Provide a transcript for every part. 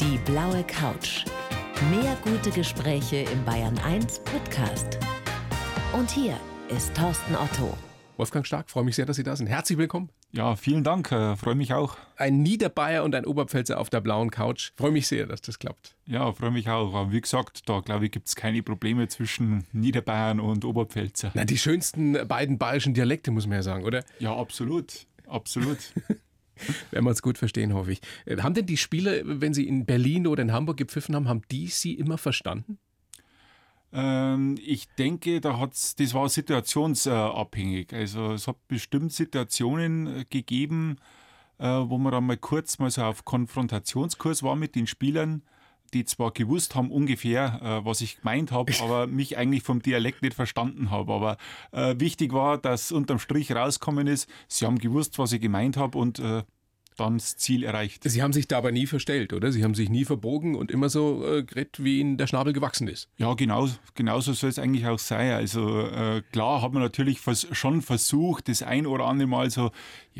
Die blaue Couch. Mehr gute Gespräche im Bayern 1 Podcast. Und hier ist Thorsten Otto. Wolfgang Stark, freue mich sehr, dass Sie da sind. Herzlich willkommen. Ja, vielen Dank, freue mich auch. Ein Niederbayer und ein Oberpfälzer auf der blauen Couch. Freue mich sehr, dass das klappt. Ja, freue mich auch. Aber wie gesagt, da glaube ich, gibt es keine Probleme zwischen Niederbayern und Oberpfälzer. Na, die schönsten beiden bayerischen Dialekte, muss man ja sagen, oder? Ja, absolut. Absolut. Werden wir uns gut verstehen, hoffe ich. Haben denn die Spieler, wenn sie in Berlin oder in Hamburg gepfiffen haben, haben die Sie immer verstanden? Ich denke, das war situationsabhängig. Also es hat bestimmt Situationen gegeben, wo man dann mal kurz so auf Konfrontationskurs war mit den Spielern, die zwar gewusst haben ungefähr, was ich gemeint habe, aber mich eigentlich vom Dialekt nicht verstanden habe. Aber wichtig war, dass unterm Strich rausgekommen ist, sie haben gewusst, was ich gemeint habe und dann das Ziel erreicht. Sie haben sich da aber nie verstellt, oder? Sie haben sich nie verbogen und immer so geredet, wie Ihnen der Schnabel gewachsen ist. Ja, genauso soll es eigentlich auch sein. Also klar hat man natürlich schon versucht, das ein oder andere Mal so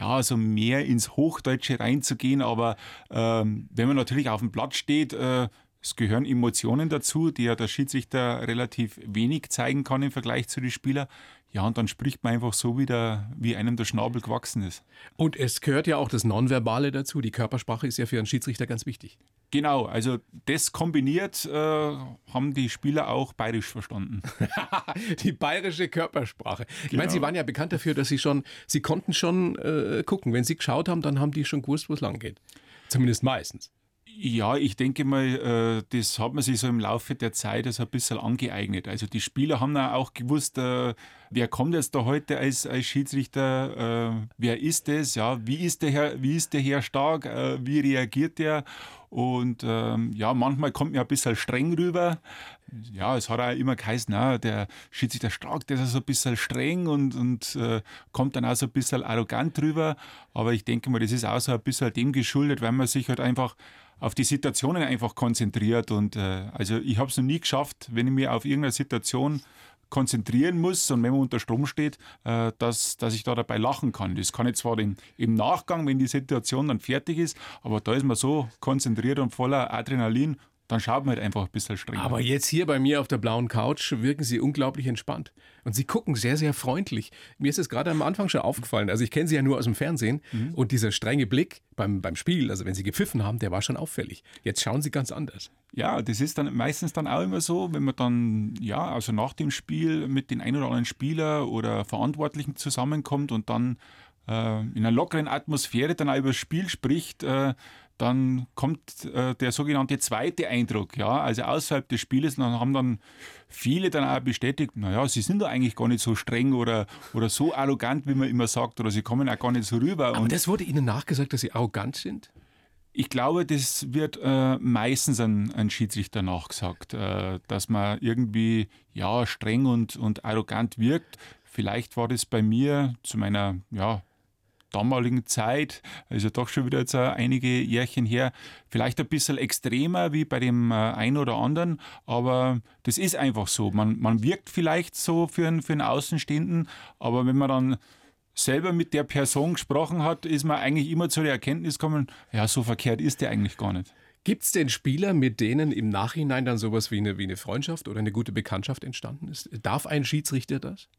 mehr ins Hochdeutsche reinzugehen, aber wenn man natürlich auf dem Platz steht, es gehören Emotionen dazu, die ja der Schiedsrichter relativ wenig zeigen kann im Vergleich zu den Spielern. Ja, und dann spricht man einfach so wieder, wie einem der Schnabel gewachsen ist. Und es gehört ja auch das Nonverbale dazu. Die Körpersprache ist ja für einen Schiedsrichter ganz wichtig. Genau, also das kombiniert haben die Spieler auch bayerisch verstanden. Die bayerische Körpersprache. Genau. Ich meine, Sie waren ja bekannt dafür, dass Sie konnten schon gucken. Wenn Sie geschaut haben, dann haben die schon gewusst, wo es lang geht. Zumindest meistens. Ja, ich denke mal, das hat man sich so im Laufe der Zeit so ein bisschen angeeignet. Also die Spieler haben auch gewusst, wer kommt jetzt da heute als Schiedsrichter, wer ist das, ja, wie ist der Herr Stark, wie reagiert der? Und manchmal kommt mir ein bisschen streng rüber. Ja, es hat auch immer geheißen, der Schiedsrichter Stark, der ist so ein bisschen streng und kommt dann auch so ein bisschen arrogant rüber. Aber ich denke mal, das ist auch so ein bisschen dem geschuldet, weil man sich halt einfach auf die Situationen einfach konzentriert. Und also ich habe es noch nie geschafft, wenn ich mich auf irgendeine Situation konzentrieren muss und wenn man unter Strom steht, dass ich da dabei lachen kann. Das kann ich zwar im Nachgang, wenn die Situation dann fertig ist, aber da ist man so konzentriert und voller Adrenalin, dann schaut man halt einfach ein bisschen strenger. Aber jetzt hier bei mir auf der blauen Couch wirken Sie unglaublich entspannt. Und Sie gucken sehr, sehr freundlich. Mir ist es gerade am Anfang schon aufgefallen. Also ich kenne Sie ja nur aus dem Fernsehen. Und dieser strenge Blick beim Spiel, also wenn Sie gepfiffen haben, der war schon auffällig. Jetzt schauen Sie ganz anders. Ja, das ist dann meistens dann auch immer so, wenn man dann, also nach dem Spiel mit den ein oder anderen Spieler oder Verantwortlichen zusammenkommt und dann in einer lockeren Atmosphäre dann auch über das Spiel spricht, dann kommt der sogenannte zweite Eindruck, also außerhalb des Spieles, dann haben dann viele dann auch bestätigt, sie sind doch eigentlich gar nicht so streng oder so arrogant, wie man immer sagt, oder sie kommen auch gar nicht so rüber. Aber das wurde Ihnen nachgesagt, dass Sie arrogant sind? Ich glaube, das wird meistens ein Schiedsrichter nachgesagt, dass man irgendwie streng und arrogant wirkt. Vielleicht war das bei mir zu meiner damaligen Zeit, also doch schon wieder jetzt einige Jährchen her, vielleicht ein bisschen extremer wie bei dem einen oder anderen, aber das ist einfach so. Man wirkt vielleicht so für einen Außenstehenden, aber wenn man dann selber mit der Person gesprochen hat, ist man eigentlich immer zu der Erkenntnis gekommen, so verkehrt ist der eigentlich gar nicht. Gibt es denn Spieler, mit denen im Nachhinein dann sowas wie eine Freundschaft oder eine gute Bekanntschaft entstanden ist? Darf ein Schiedsrichter das?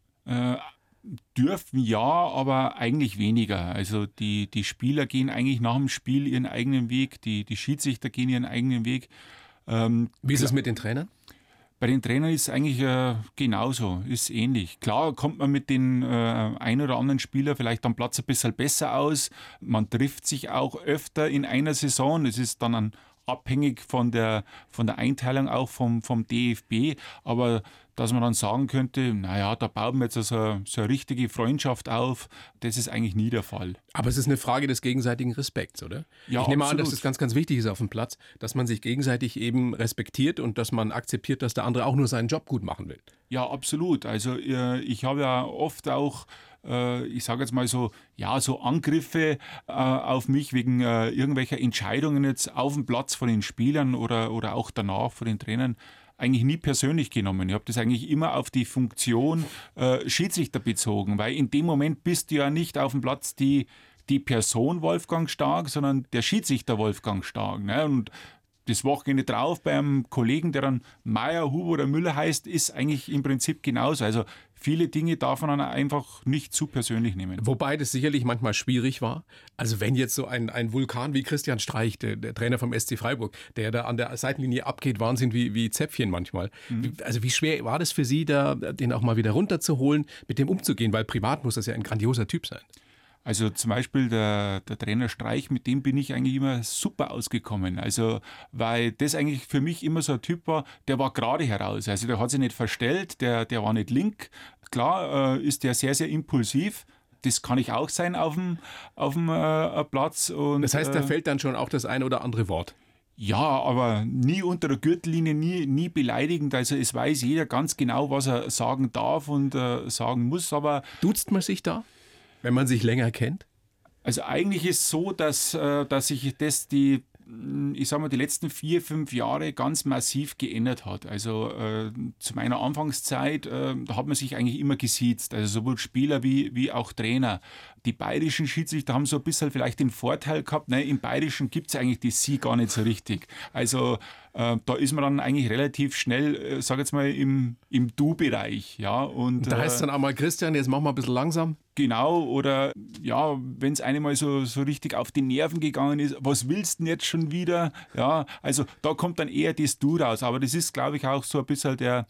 Dürfen ja, aber eigentlich weniger. Also die Spieler gehen eigentlich nach dem Spiel ihren eigenen Weg, die Schiedsrichter gehen ihren eigenen Weg. Wie ist es mit den Trainern? Bei den Trainern ist es eigentlich genauso, ist ähnlich. Klar kommt man mit den ein oder anderen Spieler vielleicht am Platz ein bisschen besser aus. Man trifft sich auch öfter in einer Saison. Es ist dann abhängig von der Einteilung auch vom DFB. Aber dass man dann sagen könnte, da bauen wir jetzt so eine richtige Freundschaft auf, das ist eigentlich nie der Fall. Aber es ist eine Frage des gegenseitigen Respekts, oder? Ja, ich nehme absolut an, dass das ganz, ganz wichtig ist auf dem Platz, dass man sich gegenseitig eben respektiert und dass man akzeptiert, dass der andere auch nur seinen Job gut machen will. Ja, absolut. Also ich habe ja oft auch ich sage jetzt mal so Angriffe auf mich wegen irgendwelcher Entscheidungen jetzt auf dem Platz von den Spielern oder auch danach von den Trainern eigentlich nie persönlich genommen. Ich habe das eigentlich immer auf die Funktion Schiedsrichter bezogen, weil in dem Moment bist du ja nicht auf dem Platz die Person Wolfgang Stark, sondern der Schiedsrichter Wolfgang Stark. Ne? Und das Wochenende drauf bei einem Kollegen, der dann Meier, Huber oder Müller heißt, ist eigentlich im Prinzip genauso. Also viele Dinge darf man dann einfach nicht zu persönlich nehmen. Wobei das sicherlich manchmal schwierig war. Also wenn jetzt so ein Vulkan wie Christian Streich, der Trainer vom SC Freiburg, der da an der Seitenlinie abgeht, Wahnsinn wie Zäpfchen manchmal. Also wie schwer war das für Sie, da den auch mal wieder runterzuholen, mit dem umzugehen? Weil privat muss das ja ein grandioser Typ sein. Also zum Beispiel der Trainer Streich, mit dem bin ich eigentlich immer super ausgekommen. Also weil das eigentlich für mich immer so ein Typ war, der war gerade heraus. Also der hat sich nicht verstellt, der war nicht link. Klar ist der sehr, sehr impulsiv. Das kann ich auch sein auf dem Platz. Und, das heißt, da fällt dann schon auch das ein oder andere Wort. Ja, aber nie unter der Gürtellinie, nie beleidigend. Also es weiß jeder ganz genau, was er sagen darf und sagen muss. Aber duzt man sich da, wenn man sich länger kennt? Also eigentlich ist es so, dass sich das die letzten 4-5 Jahre ganz massiv geändert hat. Also zu meiner Anfangszeit, da hat man sich eigentlich immer gesiezt, also sowohl Spieler wie auch Trainer. Die bayerischen Schiedsrichter haben so ein bisschen vielleicht den Vorteil gehabt, ne, im Bayerischen gibt es eigentlich die Sie gar nicht so richtig. Also da ist man dann eigentlich relativ schnell, sag jetzt mal, im Du-Bereich. Ja, und da heißt es dann auch mal, Christian, jetzt machen wir ein bisschen langsam. Genau, oder ja, wenn es einem mal so richtig auf die Nerven gegangen ist, was willst du denn jetzt schon wieder? Ja, also da kommt dann eher das Du raus. Aber das ist, glaube ich, auch so ein bisschen der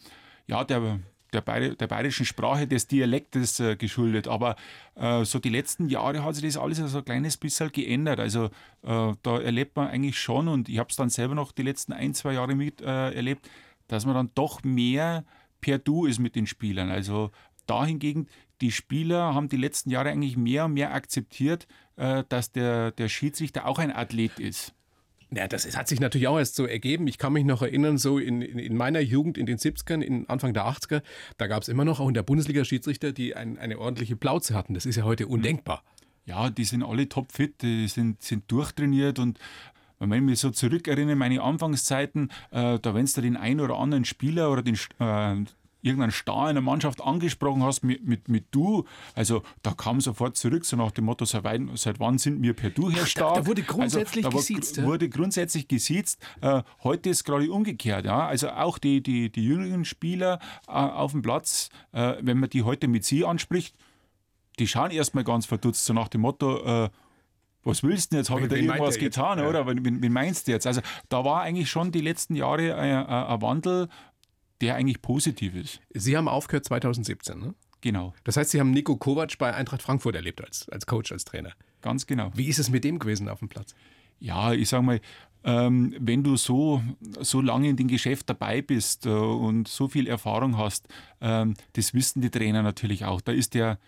bayerischen Sprache, des Dialektes geschuldet. Aber so die letzten Jahre hat sich das alles so ein kleines bisschen geändert. Also da erlebt man eigentlich schon, und ich habe es dann selber noch die letzten 1-2 Jahre erlebt, dass man dann doch mehr per Du ist mit den Spielern. Also da hingegen, die Spieler haben die letzten Jahre eigentlich mehr und mehr akzeptiert, dass der Schiedsrichter auch ein Athlet ist. Ja, das hat sich natürlich auch erst so ergeben. Ich kann mich noch erinnern, so in meiner Jugend, in den 70ern, Anfang der 80er, da gab es immer noch auch in der Bundesliga Schiedsrichter, die eine ordentliche Plauze hatten. Das ist ja heute undenkbar. Ja, die sind alle topfit, die sind durchtrainiert, und wenn ich mich so zurückerinnere, meine Anfangszeiten, da wenn du den einen oder anderen Spieler oder irgendeinen Star in der Mannschaft angesprochen hast mit Du, also da kam sofort zurück, so nach dem Motto, seit wann sind wir per Du, Herr Star? Da wurde grundsätzlich gesiezt. Wurde grundsätzlich gesiezt. Heute ist es gerade umgekehrt. Ja? Also auch die jüngeren Spieler auf dem Platz, wenn man die heute mit Sie anspricht, die schauen erstmal ganz verdutzt, so nach dem Motto, was willst du denn jetzt? Habe ich da irgendwas getan, oder? Wen meinst du jetzt? Also da war eigentlich schon die letzten Jahre ein Wandel, der eigentlich positiv ist. Sie haben aufgehört 2017, ne? Genau. Das heißt, Sie haben Niko Kovac bei Eintracht Frankfurt erlebt als Coach, als Trainer. Ganz genau. Wie ist es mit dem gewesen auf dem Platz? Ja, ich sag mal, wenn du so lange in dem Geschäft dabei bist und so viel Erfahrung hast, das wissen die Trainer natürlich auch. Da ist der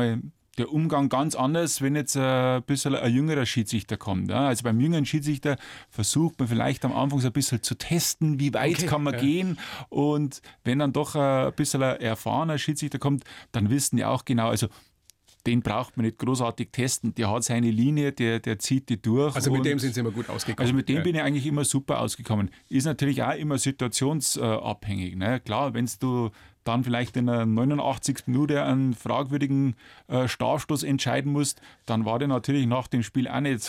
Umgang ganz anders, wenn jetzt ein bisschen ein jüngerer Schiedsrichter kommt. Ja? Also beim jüngeren Schiedsrichter versucht man vielleicht am Anfang so ein bisschen zu testen, wie weit kann man gehen. Und wenn dann doch ein bisschen ein erfahrener Schiedsrichter kommt, dann wissen die auch genau, also den braucht man nicht großartig testen. Der hat seine Linie, der zieht die durch. Also mit dem sind Sie immer gut ausgekommen? Also mit dem bin ich eigentlich immer super ausgekommen. Ist natürlich auch immer situationsabhängig. Ne? Klar, wenn du dann vielleicht in der 89. Minute einen fragwürdigen Strafstoß entscheiden musst, dann war der natürlich nach dem Spiel auch nicht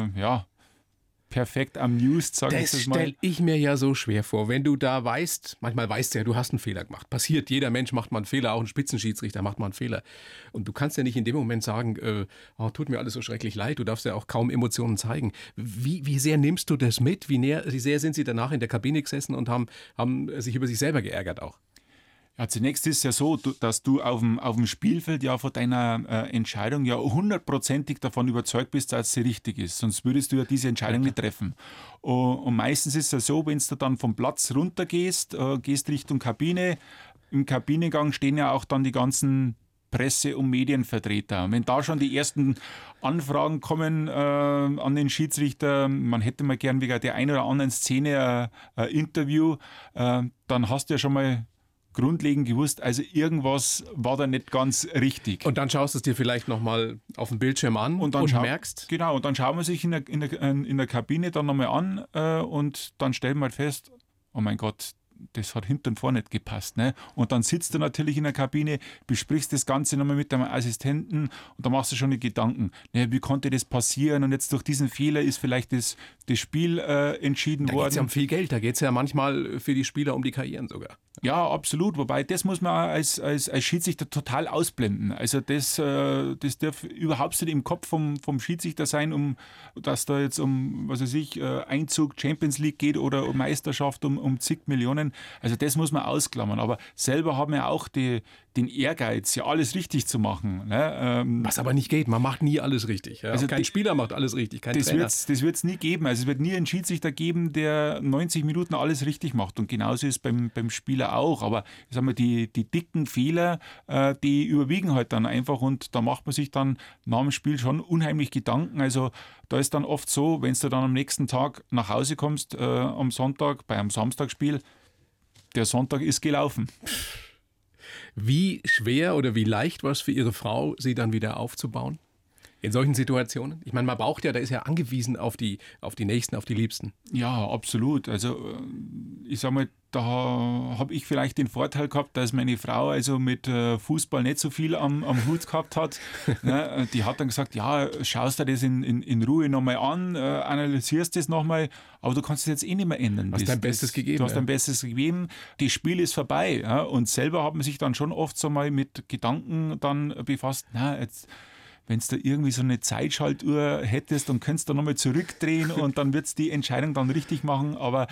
perfekt amused, sage ich das mal. Das stelle ich mir ja so schwer vor, wenn du da weißt, manchmal weißt du ja, du hast einen Fehler gemacht. Passiert, jeder Mensch macht mal einen Fehler, auch ein Spitzenschiedsrichter macht mal einen Fehler. Und du kannst ja nicht in dem Moment sagen, tut mir alles so schrecklich leid, du darfst ja auch kaum Emotionen zeigen. Wie sehr nimmst du das mit? Wie sehr sind sie danach in der Kabine gesessen und haben sich über sich selber geärgert auch? Ja, zunächst ist es ja so, dass du auf dem Spielfeld ja von deiner Entscheidung ja 100%ig davon überzeugt bist, dass sie richtig ist. Sonst würdest du ja diese Entscheidung nicht treffen. Und meistens ist es ja so, wenn du dann vom Platz runter gehst Richtung Kabine, im Kabinengang stehen ja auch dann die ganzen Presse- und Medienvertreter. Und wenn da schon die ersten Anfragen kommen an den Schiedsrichter, man hätte mal gern wegen der einen oder anderen Szene ein Interview, dann hast du ja schon mal grundlegend gewusst, also irgendwas war da nicht ganz richtig. Und dann schaust du es dir vielleicht nochmal auf dem Bildschirm an und merkst? Genau, und dann schauen wir sich in der Kabine dann nochmal an und dann stellen wir fest, oh mein Gott, das hat hinten und vorne nicht gepasst. Ne? Und dann sitzt du natürlich in der Kabine, besprichst das Ganze nochmal mit deinem Assistenten und da machst du schon die Gedanken, ne, wie konnte das passieren und jetzt durch diesen Fehler ist vielleicht das Spiel entschieden worden. Da geht es ja um viel Geld, da geht es ja manchmal für die Spieler um die Karrieren sogar. Ja, absolut, wobei das muss man als Schiedsrichter total ausblenden. Also das darf überhaupt nicht im Kopf vom Schiedsrichter sein, dass da jetzt was weiß ich, Einzug Champions League geht oder um Meisterschaft um zig Millionen. Also das muss man ausklammern. Aber selber haben wir auch den Ehrgeiz, ja alles richtig zu machen. Ne? Was aber nicht geht, man macht nie alles richtig. Ja? Also kein Spieler macht alles richtig, kein Trainer. Das wird es nie geben. Also es wird nie einen Schiedsrichter geben, der 90 Minuten alles richtig macht. Und genauso ist es beim Spieler auch. Aber ich sag mal, die dicken Fehler, die überwiegen halt dann einfach und da macht man sich dann nach dem Spiel schon unheimlich Gedanken. Also da ist dann oft so, wenn du dann am nächsten Tag nach Hause kommst, am Sonntag, bei einem Samstagsspiel, der Sonntag ist gelaufen. Wie schwer oder wie leicht war es für Ihre Frau, sie dann wieder aufzubauen? In solchen Situationen? Ich meine, man braucht ja, da ist ja angewiesen auf die Nächsten, auf die Liebsten. Ja, absolut. Also ich sag mal, da habe ich vielleicht den Vorteil gehabt, dass meine Frau also mit Fußball nicht so viel am Hut gehabt hat. Ne? Die hat dann gesagt, ja, schaust dir das in Ruhe nochmal an, analysierst das nochmal, aber du kannst es jetzt eh nicht mehr ändern. Du hast dein Bestes gegeben. Du hast dein Bestes gegeben, das Spiel ist vorbei. Ja? Und selber hat man sich dann schon oft so mal mit Gedanken dann befasst, na, jetzt wenn du da irgendwie so eine Zeitschaltuhr hättest, dann könntest du nochmal zurückdrehen und dann wird es die Entscheidung dann richtig machen. Aber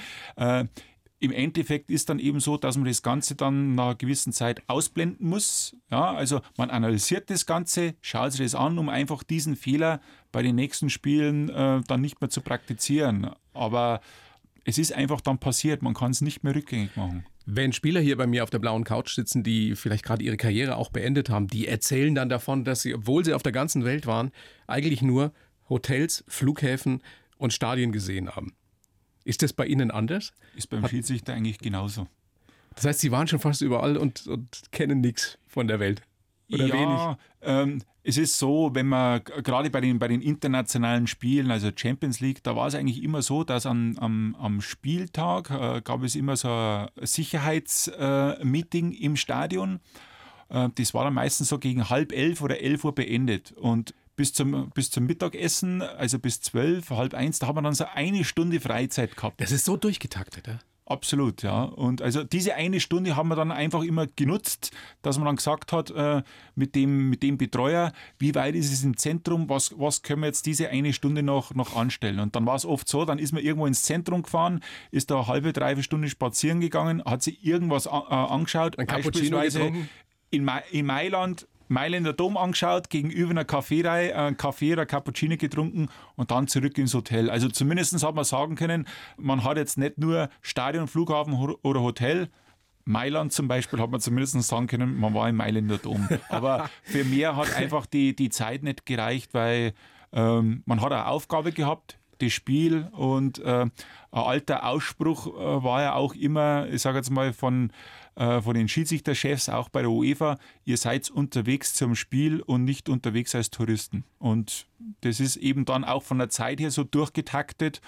im Endeffekt ist dann eben so, dass man das Ganze dann nach einer gewissen Zeit ausblenden muss. Ja, also man analysiert das Ganze, schaut sich das an, um einfach diesen Fehler bei den nächsten Spielen dann nicht mehr zu praktizieren. Aber es ist einfach dann passiert, man kann es nicht mehr rückgängig machen. Wenn Spieler hier bei mir auf der blauen Couch sitzen, die vielleicht gerade ihre Karriere auch beendet haben, die erzählen dann davon, dass sie, obwohl sie auf der ganzen Welt waren, eigentlich nur Hotels, Flughäfen und Stadien gesehen haben. Ist das bei Ihnen anders? Ist beim Schiedsrichter eigentlich genauso. Das heißt, Sie waren schon fast überall und kennen nichts von der Welt? Oder wenig? Es ist so, wenn man gerade bei den internationalen Spielen, also Champions League, da war es eigentlich immer so, dass am Spieltag gab es immer so ein Sicherheitsmeeting im Stadion. Das war dann meistens so gegen 10:30 oder 11 Uhr beendet. Und bis zum Mittagessen, also bis 12, 12:30, da haben wir dann so eine Stunde Freizeit gehabt. Das ist so durchgetaktet, ja? Absolut, ja. Und also diese eine Stunde haben wir dann einfach immer genutzt, dass man dann gesagt hat, mit dem Betreuer, wie weit ist es im Zentrum, was können wir jetzt diese eine Stunde noch anstellen. Und dann war es oft so, dann ist man irgendwo ins Zentrum gefahren, ist da eine halbe, dreiviertel Stunde spazieren gegangen, hat sich irgendwas angeschaut, ein Cappuccino getrunken. In Mailänder Dom angeschaut, gegenüber einer Kaffeerei, einen Kaffee oder Cappuccino getrunken und dann zurück ins Hotel. Also zumindest hat man sagen können, man hat jetzt nicht nur Stadion, Flughafen oder Hotel. Mailand zum Beispiel hat man zumindest sagen können, man war im Mailänder Dom. Aber für mehr hat einfach die Zeit nicht gereicht, weil man hat eine Aufgabe gehabt, das Spiel, und ein alter Ausspruch war ja auch immer, ich sage jetzt mal von den Schiedsrichterchefs, auch bei der UEFA, ihr seid unterwegs zum Spiel und nicht unterwegs als Touristen. Und das ist eben dann auch von der Zeit her so durchgetaktet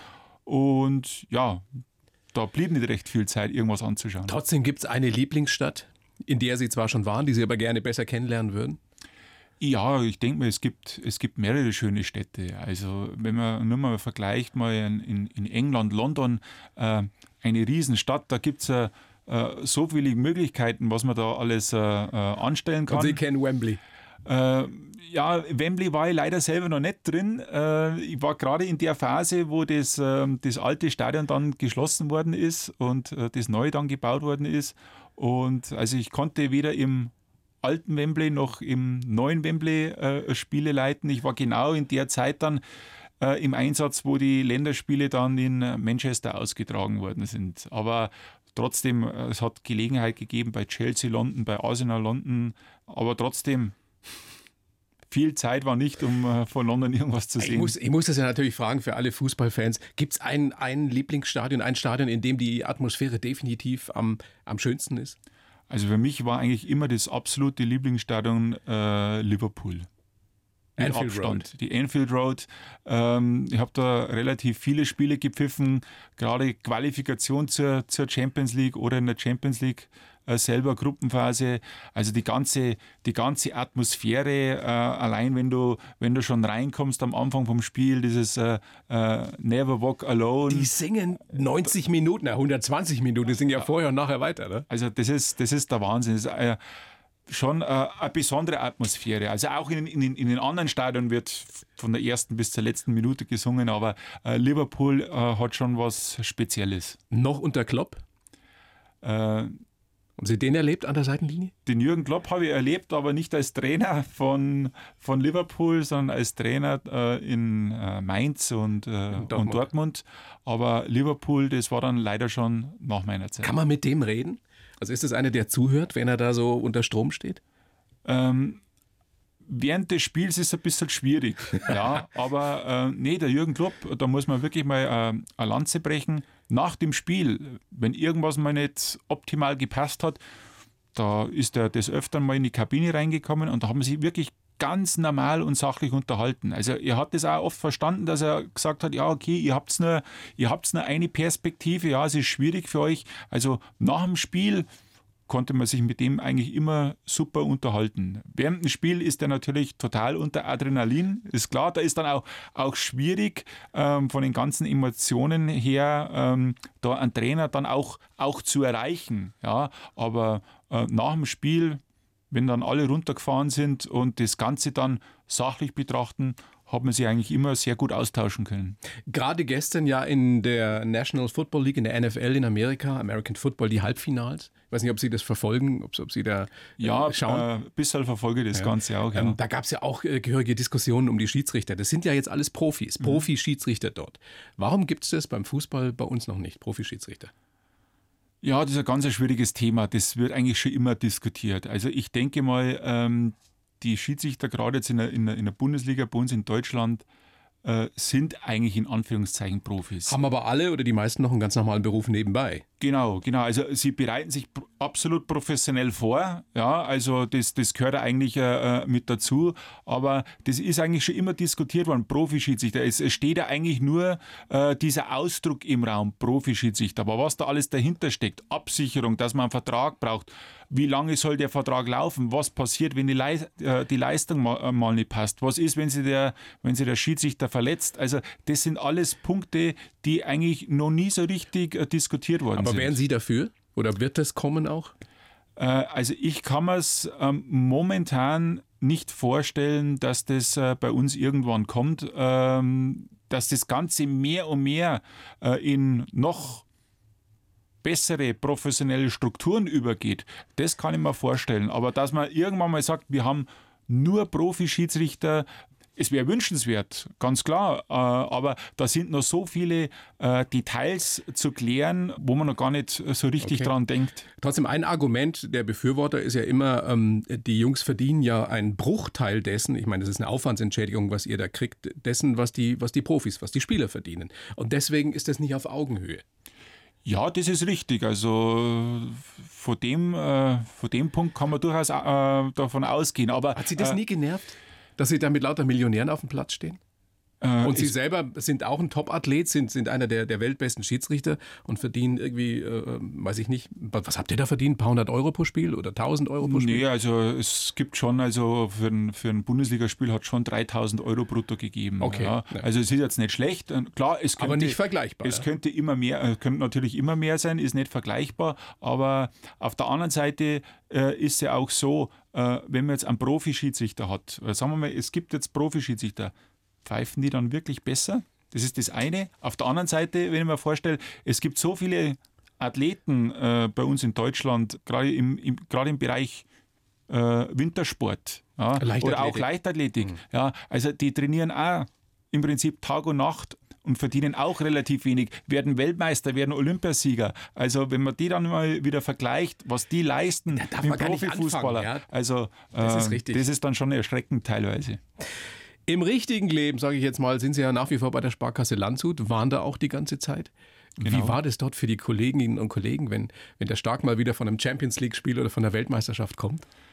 und ja, da blieb nicht recht viel Zeit, irgendwas anzuschauen. Trotzdem gibt es eine Lieblingsstadt, in der Sie zwar schon waren, die Sie aber gerne besser kennenlernen würden? Ja, ich denke mal, es gibt mehrere schöne Städte. Also wenn man nur mal vergleicht, mal in England, London, eine Riesenstadt, da gibt es so viele Möglichkeiten, was man da alles anstellen kann. Und Sie kennen Wembley? Ja, Wembley war ich leider selber noch nicht drin. Ich war gerade in der Phase, wo das alte Stadion dann geschlossen worden ist und das neue dann gebaut worden ist. Und also ich konnte weder im alten Wembley noch im neuen Wembley Spiele leiten. Ich war genau in der Zeit dann im Einsatz, wo die Länderspiele dann in Manchester ausgetragen worden sind. Aber trotzdem, es hat Gelegenheit gegeben bei Chelsea London, bei Arsenal London, aber trotzdem, viel Zeit war nicht, um von London irgendwas zu sehen. Ich muss das ja natürlich fragen für alle Fußballfans. Gibt es ein Lieblingsstadion, ein Stadion, in dem die Atmosphäre definitiv am schönsten ist? Also für mich war eigentlich immer das absolute Lieblingsstadion Liverpool. mit Anfield Abstand. Road. Die Anfield Road. Ich habe da relativ viele Spiele gepfiffen, gerade Qualifikation zur Champions League oder in der Champions League selber Gruppenphase. Also die ganze Atmosphäre, allein wenn du schon reinkommst am Anfang vom Spiel, dieses Never Walk Alone. Die singen 90 Minuten, 120 Minuten, die singen ja vorher und nachher weiter. Ne? Also das ist der Wahnsinn. Das ist schon eine besondere Atmosphäre. Also auch in den anderen Stadien wird von der ersten bis zur letzten Minute gesungen, aber Liverpool hat schon was Spezielles. Noch unter Klopp? Haben Sie den erlebt an der Seitenlinie? Den Jürgen Klopp habe ich erlebt, aber nicht als Trainer von Liverpool, sondern als Trainer in Mainz und Dortmund. Aber Liverpool, das war dann leider schon nach meiner Zeit. Kann man mit dem reden? Also ist das einer, der zuhört, wenn er da so unter Strom steht? Während des Spiels ist es ein bisschen schwierig. Ja, aber der Jürgen Klopp, da muss man wirklich mal eine Lanze brechen. Nach dem Spiel, wenn irgendwas mal nicht optimal gepasst hat, da ist er des Öfteren mal in die Kabine reingekommen und da haben sie wirklich ganz normal und sachlich unterhalten. Also er hat das auch oft verstanden, dass er gesagt hat, ja okay, ihr habt's nur eine Perspektive, ja, es ist schwierig für euch. Also nach dem Spiel konnte man sich mit dem eigentlich immer super unterhalten. Während dem Spiel ist er natürlich total unter Adrenalin, ist klar, da ist dann auch schwierig von den ganzen Emotionen her, da einen Trainer dann auch zu erreichen. Ja, aber nach dem Spiel, wenn dann alle runtergefahren sind und das Ganze dann sachlich betrachten, hat man sich eigentlich immer sehr gut austauschen können. Gerade gestern ja in der National Football League, in der NFL in Amerika, American Football, die Halbfinals. Ich weiß nicht, ob Sie das verfolgen, ob Sie da schauen. Ja, ein bisschen verfolge ich das Ganze auch. Ja. Da gab es ja auch gehörige Diskussionen um die Schiedsrichter. Das sind ja jetzt alles Profis, Profi-Schiedsrichter dort. Warum gibt es das beim Fußball bei uns noch nicht, Profi-Schiedsrichter? Ja, das ist ein ganz schwieriges Thema. Das wird eigentlich schon immer diskutiert. Also ich denke mal, die Schiedsrichter gerade jetzt in der Bundesliga bei uns in Deutschland sind eigentlich in Anführungszeichen Profis. Haben aber alle oder die meisten noch einen ganz normalen Beruf nebenbei. Genau. Also sie bereiten sich absolut professionell vor. Ja, also das gehört eigentlich mit dazu. Aber das ist eigentlich schon immer diskutiert worden, Profischiedsrichter. Es steht ja eigentlich nur dieser Ausdruck im Raum, Profischiedsrichter. Aber was da alles dahinter steckt, Absicherung, dass man einen Vertrag braucht, wie lange soll der Vertrag laufen, was passiert, wenn die Leistung mal nicht passt, was ist, wenn sie der Schiedsrichter verletzt. Also das sind alles Punkte, die eigentlich noch nie so richtig diskutiert worden sind. Aber wären Sie dafür? Oder wird das kommen auch? Also ich kann mir es momentan nicht vorstellen, dass das bei uns irgendwann kommt, dass das Ganze mehr und mehr in noch bessere professionelle Strukturen übergeht. Das kann ich mir vorstellen. Aber dass man irgendwann mal sagt, wir haben nur Profi-Schiedsrichter, es wäre wünschenswert, ganz klar, aber da sind noch so viele Details zu klären, wo man noch gar nicht so richtig dran denkt. Trotzdem, ein Argument der Befürworter ist ja immer, die Jungs verdienen ja einen Bruchteil dessen, ich meine, das ist eine Aufwandsentschädigung, was ihr da kriegt, dessen, was die Profis, was die Spieler verdienen. Und deswegen ist das nicht auf Augenhöhe. Ja, das ist richtig. Also von dem Punkt kann man durchaus davon ausgehen. Aber hat Sie das nie genervt, dass Sie da mit lauter Millionären auf dem Platz stehen? Und Sie selber sind auch ein Top-Athlet, sind einer der weltbesten Schiedsrichter und verdienen irgendwie, weiß ich nicht, was habt ihr da verdient? Ein paar hundert Euro pro Spiel oder 1.000 Euro pro Spiel? Nee, also es gibt schon, also für ein Bundesligaspiel hat es schon 3.000 Euro brutto gegeben. Okay. Ja. Also es ist jetzt nicht schlecht. Klar, es könnte, aber nicht vergleichbar. Es könnte natürlich immer mehr sein, ist nicht vergleichbar. Aber auf der anderen Seite ist es ja auch so, wenn man jetzt einen Profi-Schiedsrichter hat, sagen wir mal, es gibt jetzt Profi-Schiedsrichter, pfeifen die dann wirklich besser? Das ist das eine. Auf der anderen Seite, wenn ich mir vorstelle, es gibt so viele Athleten bei uns in Deutschland, gerade im Bereich Wintersport, ja, oder auch Leichtathletik. Ja, also die trainieren auch im Prinzip Tag und Nacht und verdienen auch relativ wenig, werden Weltmeister, werden Olympiasieger. Also wenn man die dann mal wieder vergleicht, was die leisten mit Profifußballer, ja? Also das ist richtig. Das ist dann schon erschreckend teilweise. Im richtigen Leben, sage ich jetzt mal, sind Sie ja nach wie vor bei der Sparkasse Landshut, waren da auch die ganze Zeit. Genau. Wie war das dort für die Kolleginnen und Kollegen, wenn der Stark mal wieder von einem Champions-League-Spiel oder von der Weltmeisterschaft kommt?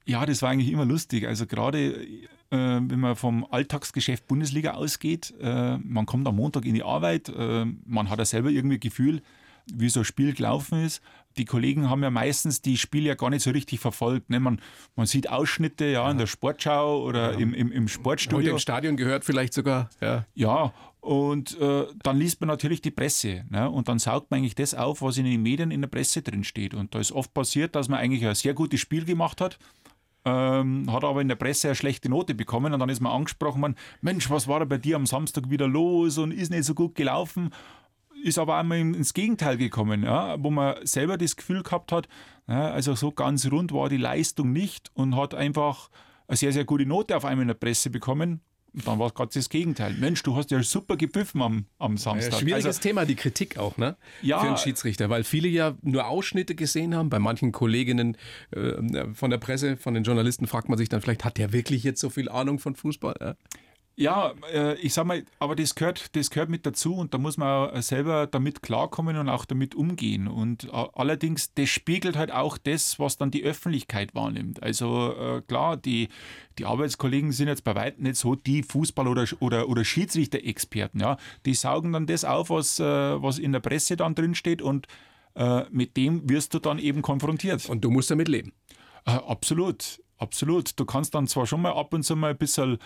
Ja, das war eigentlich immer lustig. Also gerade wenn man vom Alltagsgeschäft Bundesliga ausgeht, man kommt am Montag in die Arbeit, man hat ja selber irgendwie ein Gefühl, wie so ein Spiel gelaufen ist. Die Kollegen haben ja meistens die Spiele ja gar nicht so richtig verfolgt. Ne? Man sieht Ausschnitte in der Sportschau oder im Sportstudio. Heute im Stadion gehört vielleicht sogar. Ja, und dann liest man natürlich die Presse. Ne? Und dann saugt man eigentlich das auf, was in den Medien in der Presse drin steht. Und da ist oft passiert, dass man eigentlich ein sehr gutes Spiel gemacht hat, hat aber in der Presse eine schlechte Note bekommen und dann ist man angesprochen worden, Mensch, was war da bei dir am Samstag wieder los und ist nicht so gut gelaufen, ist aber einmal ins Gegenteil gekommen, wo man selber das Gefühl gehabt hat, also so ganz rund war die Leistung nicht und hat einfach eine sehr, sehr gute Note auf einmal in der Presse bekommen. Und dann war es gerade das Gegenteil. Mensch, du hast ja super gepfiffen am Samstag. Ja, schwieriges Thema, die Kritik auch, ne? Ja, für einen Schiedsrichter, weil viele ja nur Ausschnitte gesehen haben. Bei manchen Kolleginnen von der Presse, von den Journalisten fragt man sich dann vielleicht, hat der wirklich jetzt so viel Ahnung von Fußball? Ja, ich sag mal, aber das gehört mit dazu und da muss man auch selber damit klarkommen und auch damit umgehen. Und allerdings, das spiegelt halt auch das, was dann die Öffentlichkeit wahrnimmt. Also klar, die Arbeitskollegen sind jetzt bei weitem nicht so die Fußball- oder Schiedsrichter-Experten. Ja. Die saugen dann das auf, was in der Presse dann drin steht und mit dem wirst du dann eben konfrontiert. Und du musst damit leben. Absolut. Absolut. Du kannst dann zwar schon mal ab und zu mal ein bisschen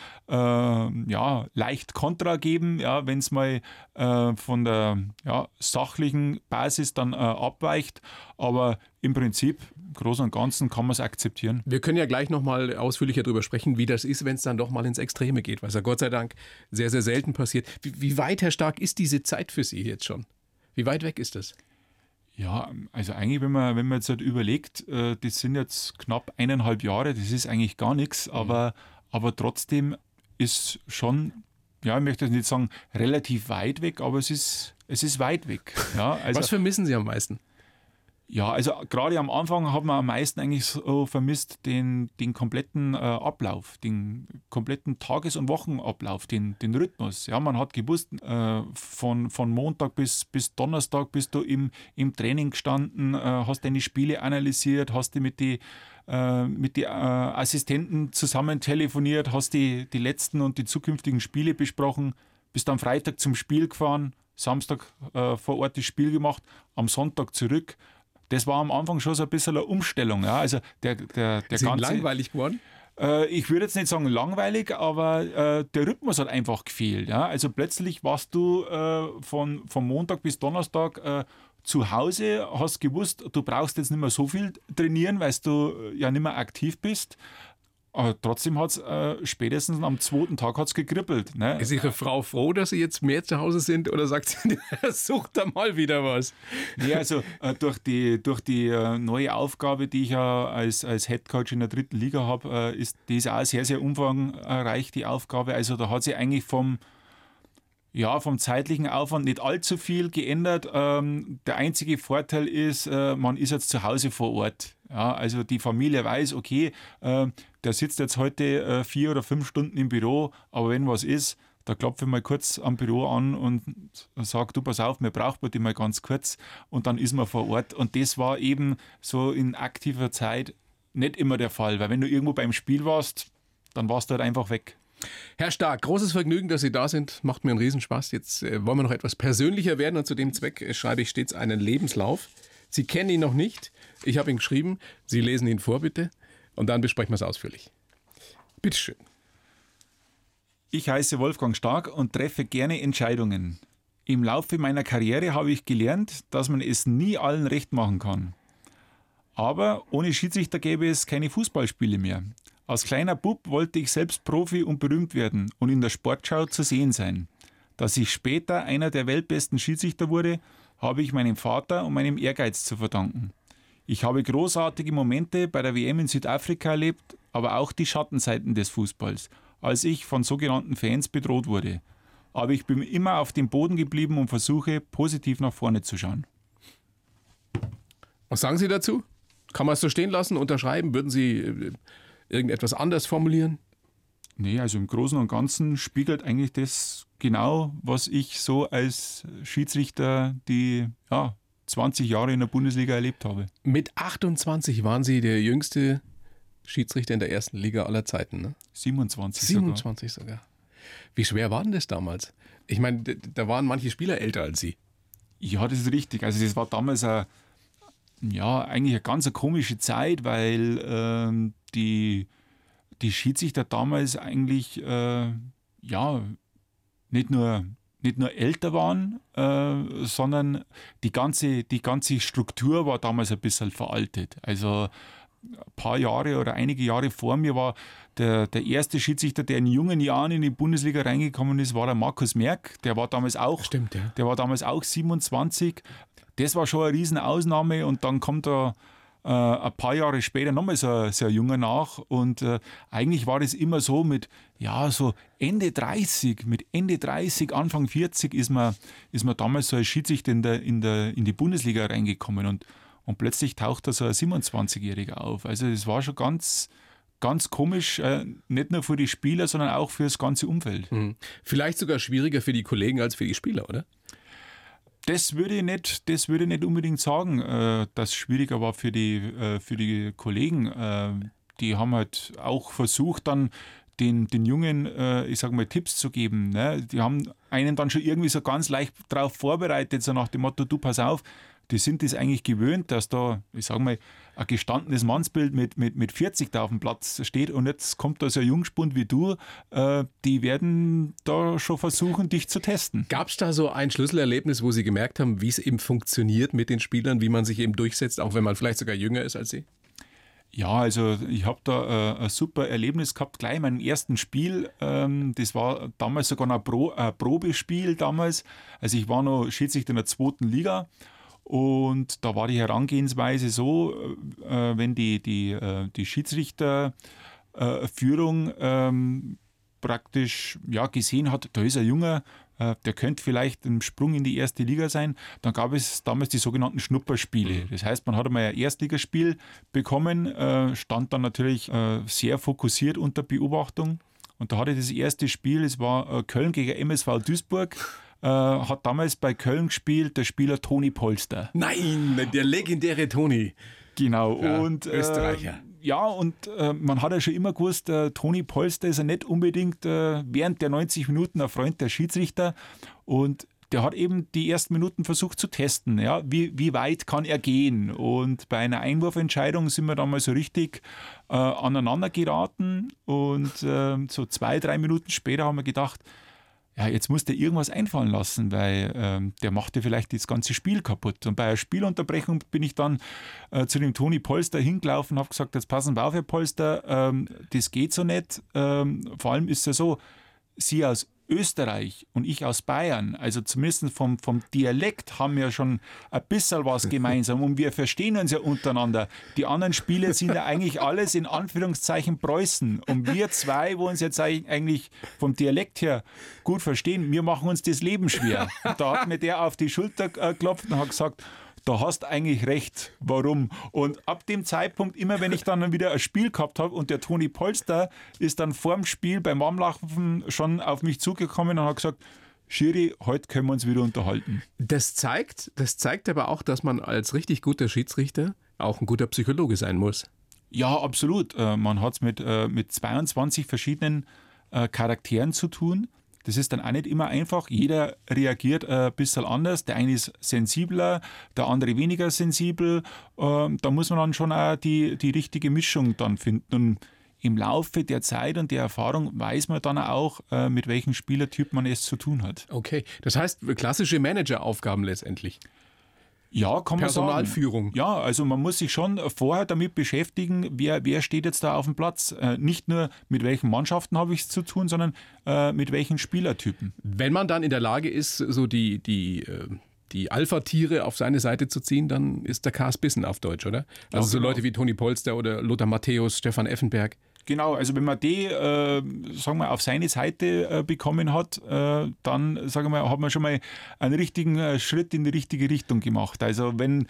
leicht Kontra geben, wenn es mal von der sachlichen Basis dann abweicht, aber im Prinzip, im Großen und Ganzen, kann man es akzeptieren. Wir können ja gleich nochmal ausführlicher darüber sprechen, wie das ist, wenn es dann doch mal ins Extreme geht, was ja Gott sei Dank sehr, sehr selten passiert. Wie weit, Herr Stark, ist diese Zeit für Sie jetzt schon? Wie weit weg ist das? Ja, also eigentlich, wenn man jetzt halt überlegt, das sind jetzt knapp 1,5 Jahre, das ist eigentlich gar nichts, aber trotzdem ist schon, ich möchte jetzt nicht sagen relativ weit weg, aber es ist weit weg. Ja, also, was vermissen Sie am meisten? Ja, also gerade am Anfang hat man am meisten eigentlich so vermisst den kompletten Ablauf, den kompletten Tages- und Wochenablauf, den Rhythmus. Ja, man hat gewusst, von Montag bis Donnerstag bist du im Training gestanden, hast deine Spiele analysiert, hast dich mit die Assistenten zusammen telefoniert, hast die letzten und die zukünftigen Spiele besprochen, bist am Freitag zum Spiel gefahren, Samstag vor Ort das Spiel gemacht, am Sonntag zurück. Das war am Anfang schon so ein bisschen eine Umstellung. Ja. Also der Ist Ihnen langweilig geworden? Ich würde jetzt nicht sagen langweilig, aber der Rhythmus hat einfach gefehlt. Ja. Also plötzlich warst du von Montag bis Donnerstag zu Hause, hast gewusst, du brauchst jetzt nicht mehr so viel trainieren, weil du ja nicht mehr aktiv bist. Aber trotzdem hat es spätestens am 2. Tag hat's gekribbelt. Ne? Ist Ihre Frau froh, dass Sie jetzt mehr zu Hause sind oder sagt sie, sucht da mal wieder was? Nee, also durch die neue Aufgabe, die ich ja als Headcoach in der 3. Liga habe, ist das auch sehr, sehr umfangreich, die Aufgabe. Also da hat sich eigentlich vom zeitlichen Aufwand nicht allzu viel geändert. Der einzige Vorteil ist, man ist jetzt zu Hause vor Ort. Ja, also die Familie weiß, okay, der sitzt jetzt heute 4 oder 5 Stunden im Büro, aber wenn was ist, da klopfe ich mal kurz am Büro an und sage, du pass auf, mir braucht man die mal ganz kurz und dann ist man vor Ort. Und das war eben so in aktiver Zeit nicht immer der Fall, weil wenn du irgendwo beim Spiel warst, dann warst du halt einfach weg. Herr Stark, großes Vergnügen, dass Sie da sind. Macht mir einen Riesenspaß. Jetzt wollen wir noch etwas persönlicher werden und zu dem Zweck schreibe ich stets einen Lebenslauf. Sie kennen ihn noch nicht. Ich habe ihn geschrieben. Sie lesen ihn vor, bitte. Und dann besprechen wir es ausführlich. Bitte schön. Ich heiße Wolfgang Stark und treffe gerne Entscheidungen. Im Laufe meiner Karriere habe ich gelernt, dass man es nie allen recht machen kann. Aber ohne Schiedsrichter gäbe es keine Fußballspiele mehr. Als kleiner Bub wollte ich selbst Profi und berühmt werden und in der Sportschau zu sehen sein. Dass ich später einer der weltbesten Schiedsrichter wurde, habe ich meinem Vater und meinem Ehrgeiz zu verdanken. Ich habe großartige Momente bei der WM in Südafrika erlebt, aber auch die Schattenseiten des Fußballs, als ich von sogenannten Fans bedroht wurde. Aber ich bin immer auf dem Boden geblieben und versuche, positiv nach vorne zu schauen. Was sagen Sie dazu? Kann man es so stehen lassen, unterschreiben? Würden Sie irgendetwas anders formulieren? Nee, also im Großen und Ganzen spiegelt eigentlich das genau, was ich so als Schiedsrichter die 20 Jahre in der Bundesliga erlebt habe. Mit 28 waren Sie der jüngste Schiedsrichter in der ersten Liga aller Zeiten, ne? 27 27 sogar. Wie schwer war denn das damals? Ich meine, da waren manche Spieler älter als Sie. Ja, das ist richtig. Also das war damals eigentlich eine ganz komische Zeit, weil die Schiedsrichter damals eigentlich nicht nur älter waren, sondern die ganze Struktur war damals ein bisschen veraltet. Also ein paar Jahre oder einige Jahre vor mir war der erste Schiedsrichter, der in jungen Jahren in die Bundesliga reingekommen ist, war der Markus Merck. Der war damals auch, Stimmt, ja. Der war damals auch 27. Das war schon eine Riesenausnahme und dann kommt da ein paar Jahre später nochmal so ein Junger nach und eigentlich war das immer so mit so Ende 30, Anfang 40 ist man damals so als Schiedsrichter in die Bundesliga reingekommen und plötzlich taucht da so ein 27-Jähriger auf. Also das war schon ganz, ganz komisch, nicht nur für die Spieler, sondern auch für das ganze Umfeld. Mhm. Vielleicht sogar schwieriger für die Kollegen als für die Spieler, oder? Das würde ich nicht unbedingt sagen, dass es schwieriger war für die Kollegen. Die haben halt auch versucht, dann den Jungen, ich sage mal, Tipps zu geben. Ne? Die haben einen dann schon irgendwie so ganz leicht darauf vorbereitet, so nach dem Motto, du pass auf, die sind das eigentlich gewöhnt, dass da, ich sage mal, ein gestandenes Mannsbild mit 40 da auf dem Platz steht und jetzt kommt da so ein Jungspund wie du, die werden da schon versuchen, dich zu testen. Gab es da so ein Schlüsselerlebnis, wo Sie gemerkt haben, wie es eben funktioniert mit den Spielern, wie man sich eben durchsetzt, auch wenn man vielleicht sogar jünger ist als Sie? Ja, also ich habe da ein super Erlebnis gehabt, gleich in meinem ersten Spiel. Das war damals sogar ein Probespiel damals. Also ich war noch Schiedsrichter in der 2. Liga. Und da war die Herangehensweise so, wenn die Schiedsrichterführung praktisch gesehen hat, da ist ein Junger, der könnte vielleicht ein Sprung in die erste Liga sein, dann gab es damals die sogenannten Schnupperspiele. Das heißt, man hat einmal ein Erstligaspiel bekommen, stand dann natürlich sehr fokussiert unter Beobachtung. Und da hatte ich das erste Spiel, es war Köln gegen MSV Duisburg. Hat damals bei Köln gespielt der Spieler Toni Polster. Nein, der legendäre Toni. Genau. Ja, und Österreicher. Man hat ja schon immer gewusst, Toni Polster ist ja nicht unbedingt während der 90 Minuten ein Freund der Schiedsrichter und der hat eben die ersten Minuten versucht zu testen, ja, wie weit kann er gehen. Und bei einer Einwurfentscheidung sind wir dann mal so richtig aneinander geraten und so 2-3 Minuten später haben wir gedacht, ja, jetzt muss der irgendwas einfallen lassen, weil der macht ja vielleicht das ganze Spiel kaputt. Und bei einer Spielunterbrechung bin ich dann zu dem Toni Polster hingelaufen und habe gesagt, jetzt passen wir auf, Herr Polster, das geht so nicht. Vor allem ist es ja so, Sie aus Österreich und ich aus Bayern, also zumindest vom Dialekt haben wir schon ein bisschen was gemeinsam und wir verstehen uns ja untereinander. Die anderen Spiele sind ja eigentlich alles in Anführungszeichen Preußen und wir zwei, wo uns jetzt eigentlich vom Dialekt her gut verstehen, wir machen uns das Leben schwer. Da hat mir der auf die Schulter geklopft und hat gesagt, da hast eigentlich recht. Warum? Und ab dem Zeitpunkt, immer wenn ich dann wieder ein Spiel gehabt habe und der Toni Polster ist dann vor dem Spiel beim Warmlaufen schon auf mich zugekommen und hat gesagt, Schiri, heute können wir uns wieder unterhalten. Das zeigt aber auch, dass man als richtig guter Schiedsrichter auch ein guter Psychologe sein muss. Ja, absolut. Man hat es mit 22 verschiedenen Charakteren zu tun. Das ist dann auch nicht immer einfach. Jeder reagiert ein bisschen anders. Der eine ist sensibler, der andere weniger sensibel. Da muss man dann schon auch die richtige Mischung dann finden. Und im Laufe der Zeit und der Erfahrung weiß man dann auch, mit welchem Spielertyp man es zu tun hat. Okay, das heißt klassische Manageraufgaben letztendlich. Ja, kann man sagen. Personalführung. Ja, also man muss sich schon vorher damit beschäftigen, wer steht jetzt da auf dem Platz. Nicht nur mit welchen Mannschaften habe ich es zu tun, sondern mit welchen Spielertypen. Wenn man dann in der Lage ist, so die Alpha-Tiere auf seine Seite zu ziehen, dann ist der Kas Bissen auf Deutsch, oder? Also so genau. Leute wie Toni Polster oder Lothar Matthäus, Stefan Effenberg. Genau, also wenn man die sagen wir, auf seine Seite bekommen hat, dann sagen wir, hat man schon mal einen richtigen Schritt in die richtige Richtung gemacht. Also wenn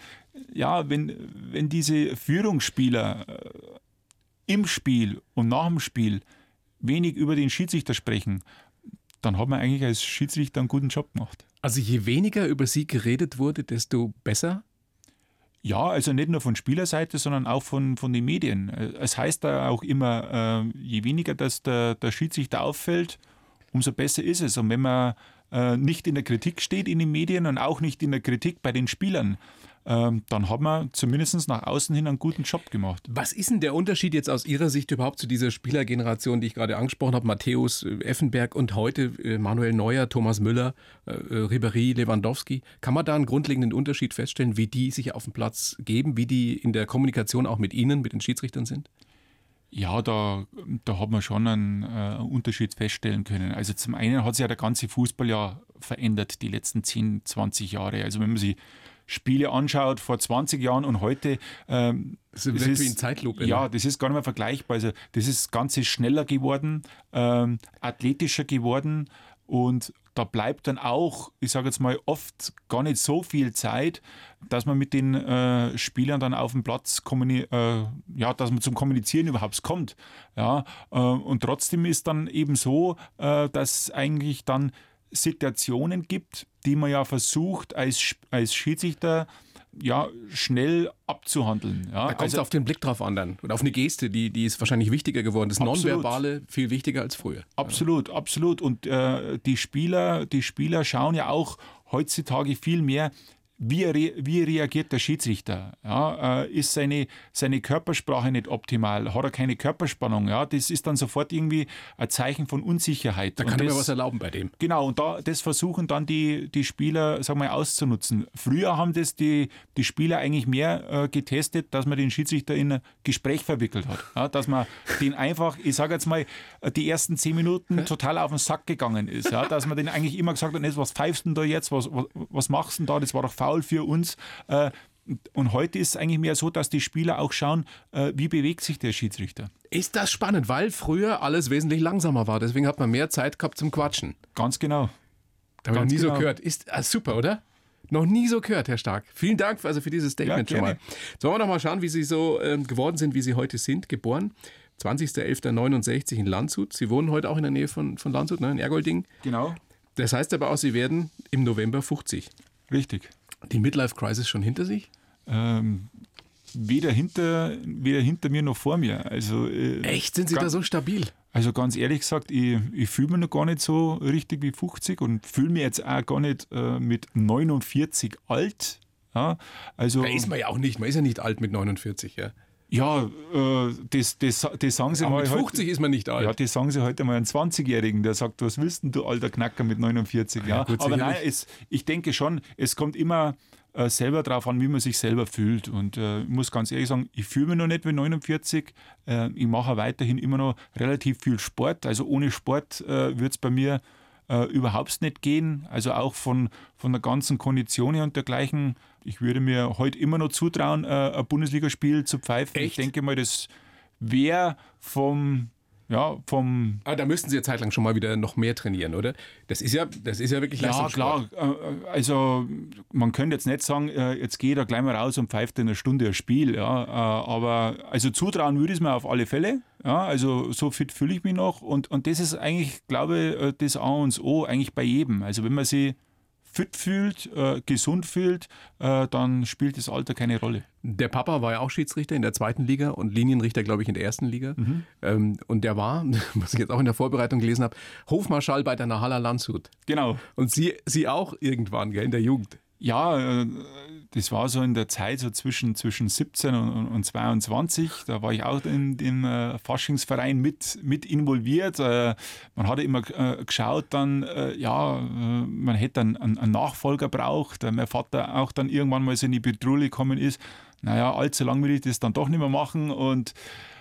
diese Führungsspieler im Spiel und nach dem Spiel wenig über den Schiedsrichter sprechen, dann hat man eigentlich als Schiedsrichter einen guten Job gemacht. Also je weniger über sie geredet wurde, desto besser? Ja, also nicht nur von Spielerseite, sondern auch von den Medien. Es heißt da auch immer, je weniger dass der Schiedsrichter auffällt, umso besser ist es. Und wenn man nicht in der Kritik steht in den Medien und auch nicht in der Kritik bei den Spielern, dann hat man zumindest nach außen hin einen guten Job gemacht. Was ist denn der Unterschied jetzt aus Ihrer Sicht überhaupt zu dieser Spielergeneration, die ich gerade angesprochen habe? Matthäus Effenberg und heute Manuel Neuer, Thomas Müller, Ribéry, Lewandowski. Kann man da einen grundlegenden Unterschied feststellen, wie die sich auf dem Platz geben, wie die in der Kommunikation auch mit Ihnen, mit den Schiedsrichtern sind? Ja, da hat man schon einen Unterschied feststellen können. Also zum einen hat sich ja der ganze Fußball ja verändert, die letzten 10, 20 Jahre. Also wenn man sich Spiele anschaut vor 20 Jahren und heute. Das ist wie in Zeitlupe. Ja, das ist gar nicht mehr vergleichbar. Also das Ganze schneller geworden, athletischer geworden und da bleibt dann auch, ich sage jetzt mal, oft gar nicht so viel Zeit, dass man mit den Spielern dann auf dem Platz dass man zum Kommunizieren überhaupt kommt. Ja, und trotzdem ist dann eben so, dass eigentlich dann Situationen gibt, die man ja versucht als Schiedsrichter schnell abzuhandeln. Ja. Da kommt es auf den Blick drauf an dann. Oder auf eine Geste, die ist wahrscheinlich wichtiger geworden. Das Nonverbale viel wichtiger als früher. Absolut, absolut. Und die Spieler schauen ja auch heutzutage viel mehr, wie reagiert der Schiedsrichter? Ja, ist seine Körpersprache nicht optimal? Hat er keine Körperspannung? Ja, das ist dann sofort irgendwie ein Zeichen von Unsicherheit. Da kann er mir was erlauben bei dem. Genau, und das versuchen dann die Spieler, sagen wir, auszunutzen. Früher haben das die Spieler eigentlich mehr getestet, dass man den Schiedsrichter in ein Gespräch verwickelt hat. Ja, dass man den einfach, ich sage jetzt mal, die ersten 10 Minuten total auf den Sack gegangen ist. Ja, dass man den eigentlich immer gesagt hat, was pfeifst du denn da jetzt? Was machst du denn da? Das war doch faul für uns. Und heute ist es eigentlich mehr so, dass die Spieler auch schauen, wie bewegt sich der Schiedsrichter. Ist das spannend, weil früher alles wesentlich langsamer war. Deswegen hat man mehr Zeit gehabt zum Quatschen. Ganz genau. Da habe ich noch nie so gehört. Ist super, oder? Noch nie so gehört, Herr Stark. Vielen Dank für dieses Statement schon mal. Jetzt wollen wir noch mal schauen, wie Sie so geworden sind, wie Sie heute sind. Geboren 20.11.69 in Landshut. Sie wohnen heute auch in der Nähe von Landshut, ne, in Ergolding. Genau. Das heißt aber auch, Sie werden im November 50. Richtig. Die Midlife-Crisis schon hinter sich? Weder hinter mir noch vor mir. Also, echt? Sind Sie da so stabil? Also ganz ehrlich gesagt, ich fühle mich noch gar nicht so richtig wie 50 und fühle mich jetzt auch gar nicht mit 49 alt. Ja, also, da ist man ja auch nicht. Man ist ja nicht alt mit 49. Ja. Ja, das sagen sie aber mal. Mit 50 ist man nicht alt. Ja, das sagen sie heute mal einen 20-Jährigen, der sagt, was willst denn du, alter Knacker mit 49? Ja, gut, aber nein, ich denke schon, es kommt immer selber drauf an, wie man sich selber fühlt. Und ich muss ganz ehrlich sagen, ich fühle mich noch nicht wie 49. Ich mache weiterhin immer noch relativ viel Sport. Also ohne Sport wird es bei mir überhaupt nicht gehen. Also auch von der ganzen Kondition her und dergleichen. Ich würde mir heute immer noch zutrauen, ein Bundesligaspiel zu pfeifen. Echt? Ich denke mal, das wäre vom... da müssten Sie ja zeitlang schon mal wieder noch mehr trainieren, oder? Das ist ja wirklich Leistungssport. Ja, klar. Also man könnte jetzt nicht sagen, jetzt geht er gleich mal raus und pfeift in einer Stunde ein Spiel. Ja, aber also zutrauen würde ich es mir auf alle Fälle. Ja, also so fit fühle ich mich noch. Und das ist eigentlich, glaube ich, das A und O eigentlich bei jedem. Also wenn man sich fit fühlt, gesund fühlt, dann spielt das Alter keine Rolle. Der Papa war ja auch Schiedsrichter in der 2. Liga und Linienrichter, glaube ich, in der 1. Liga. Und der war, was ich jetzt auch in der Vorbereitung gelesen habe, Hofmarschall bei der Nahalla Landshut. Genau. Und Sie auch irgendwann, gell, in der Jugend. Ja, das war so in der Zeit so zwischen 17 und 22. Da war ich auch in dem Faschingsverein mit involviert. Man hatte immer geschaut, dann, man hätte einen Nachfolger braucht. Mein Vater auch dann irgendwann mal so in die Petrouille gekommen ist. Naja, allzu lang will ich das dann doch nicht mehr machen. Und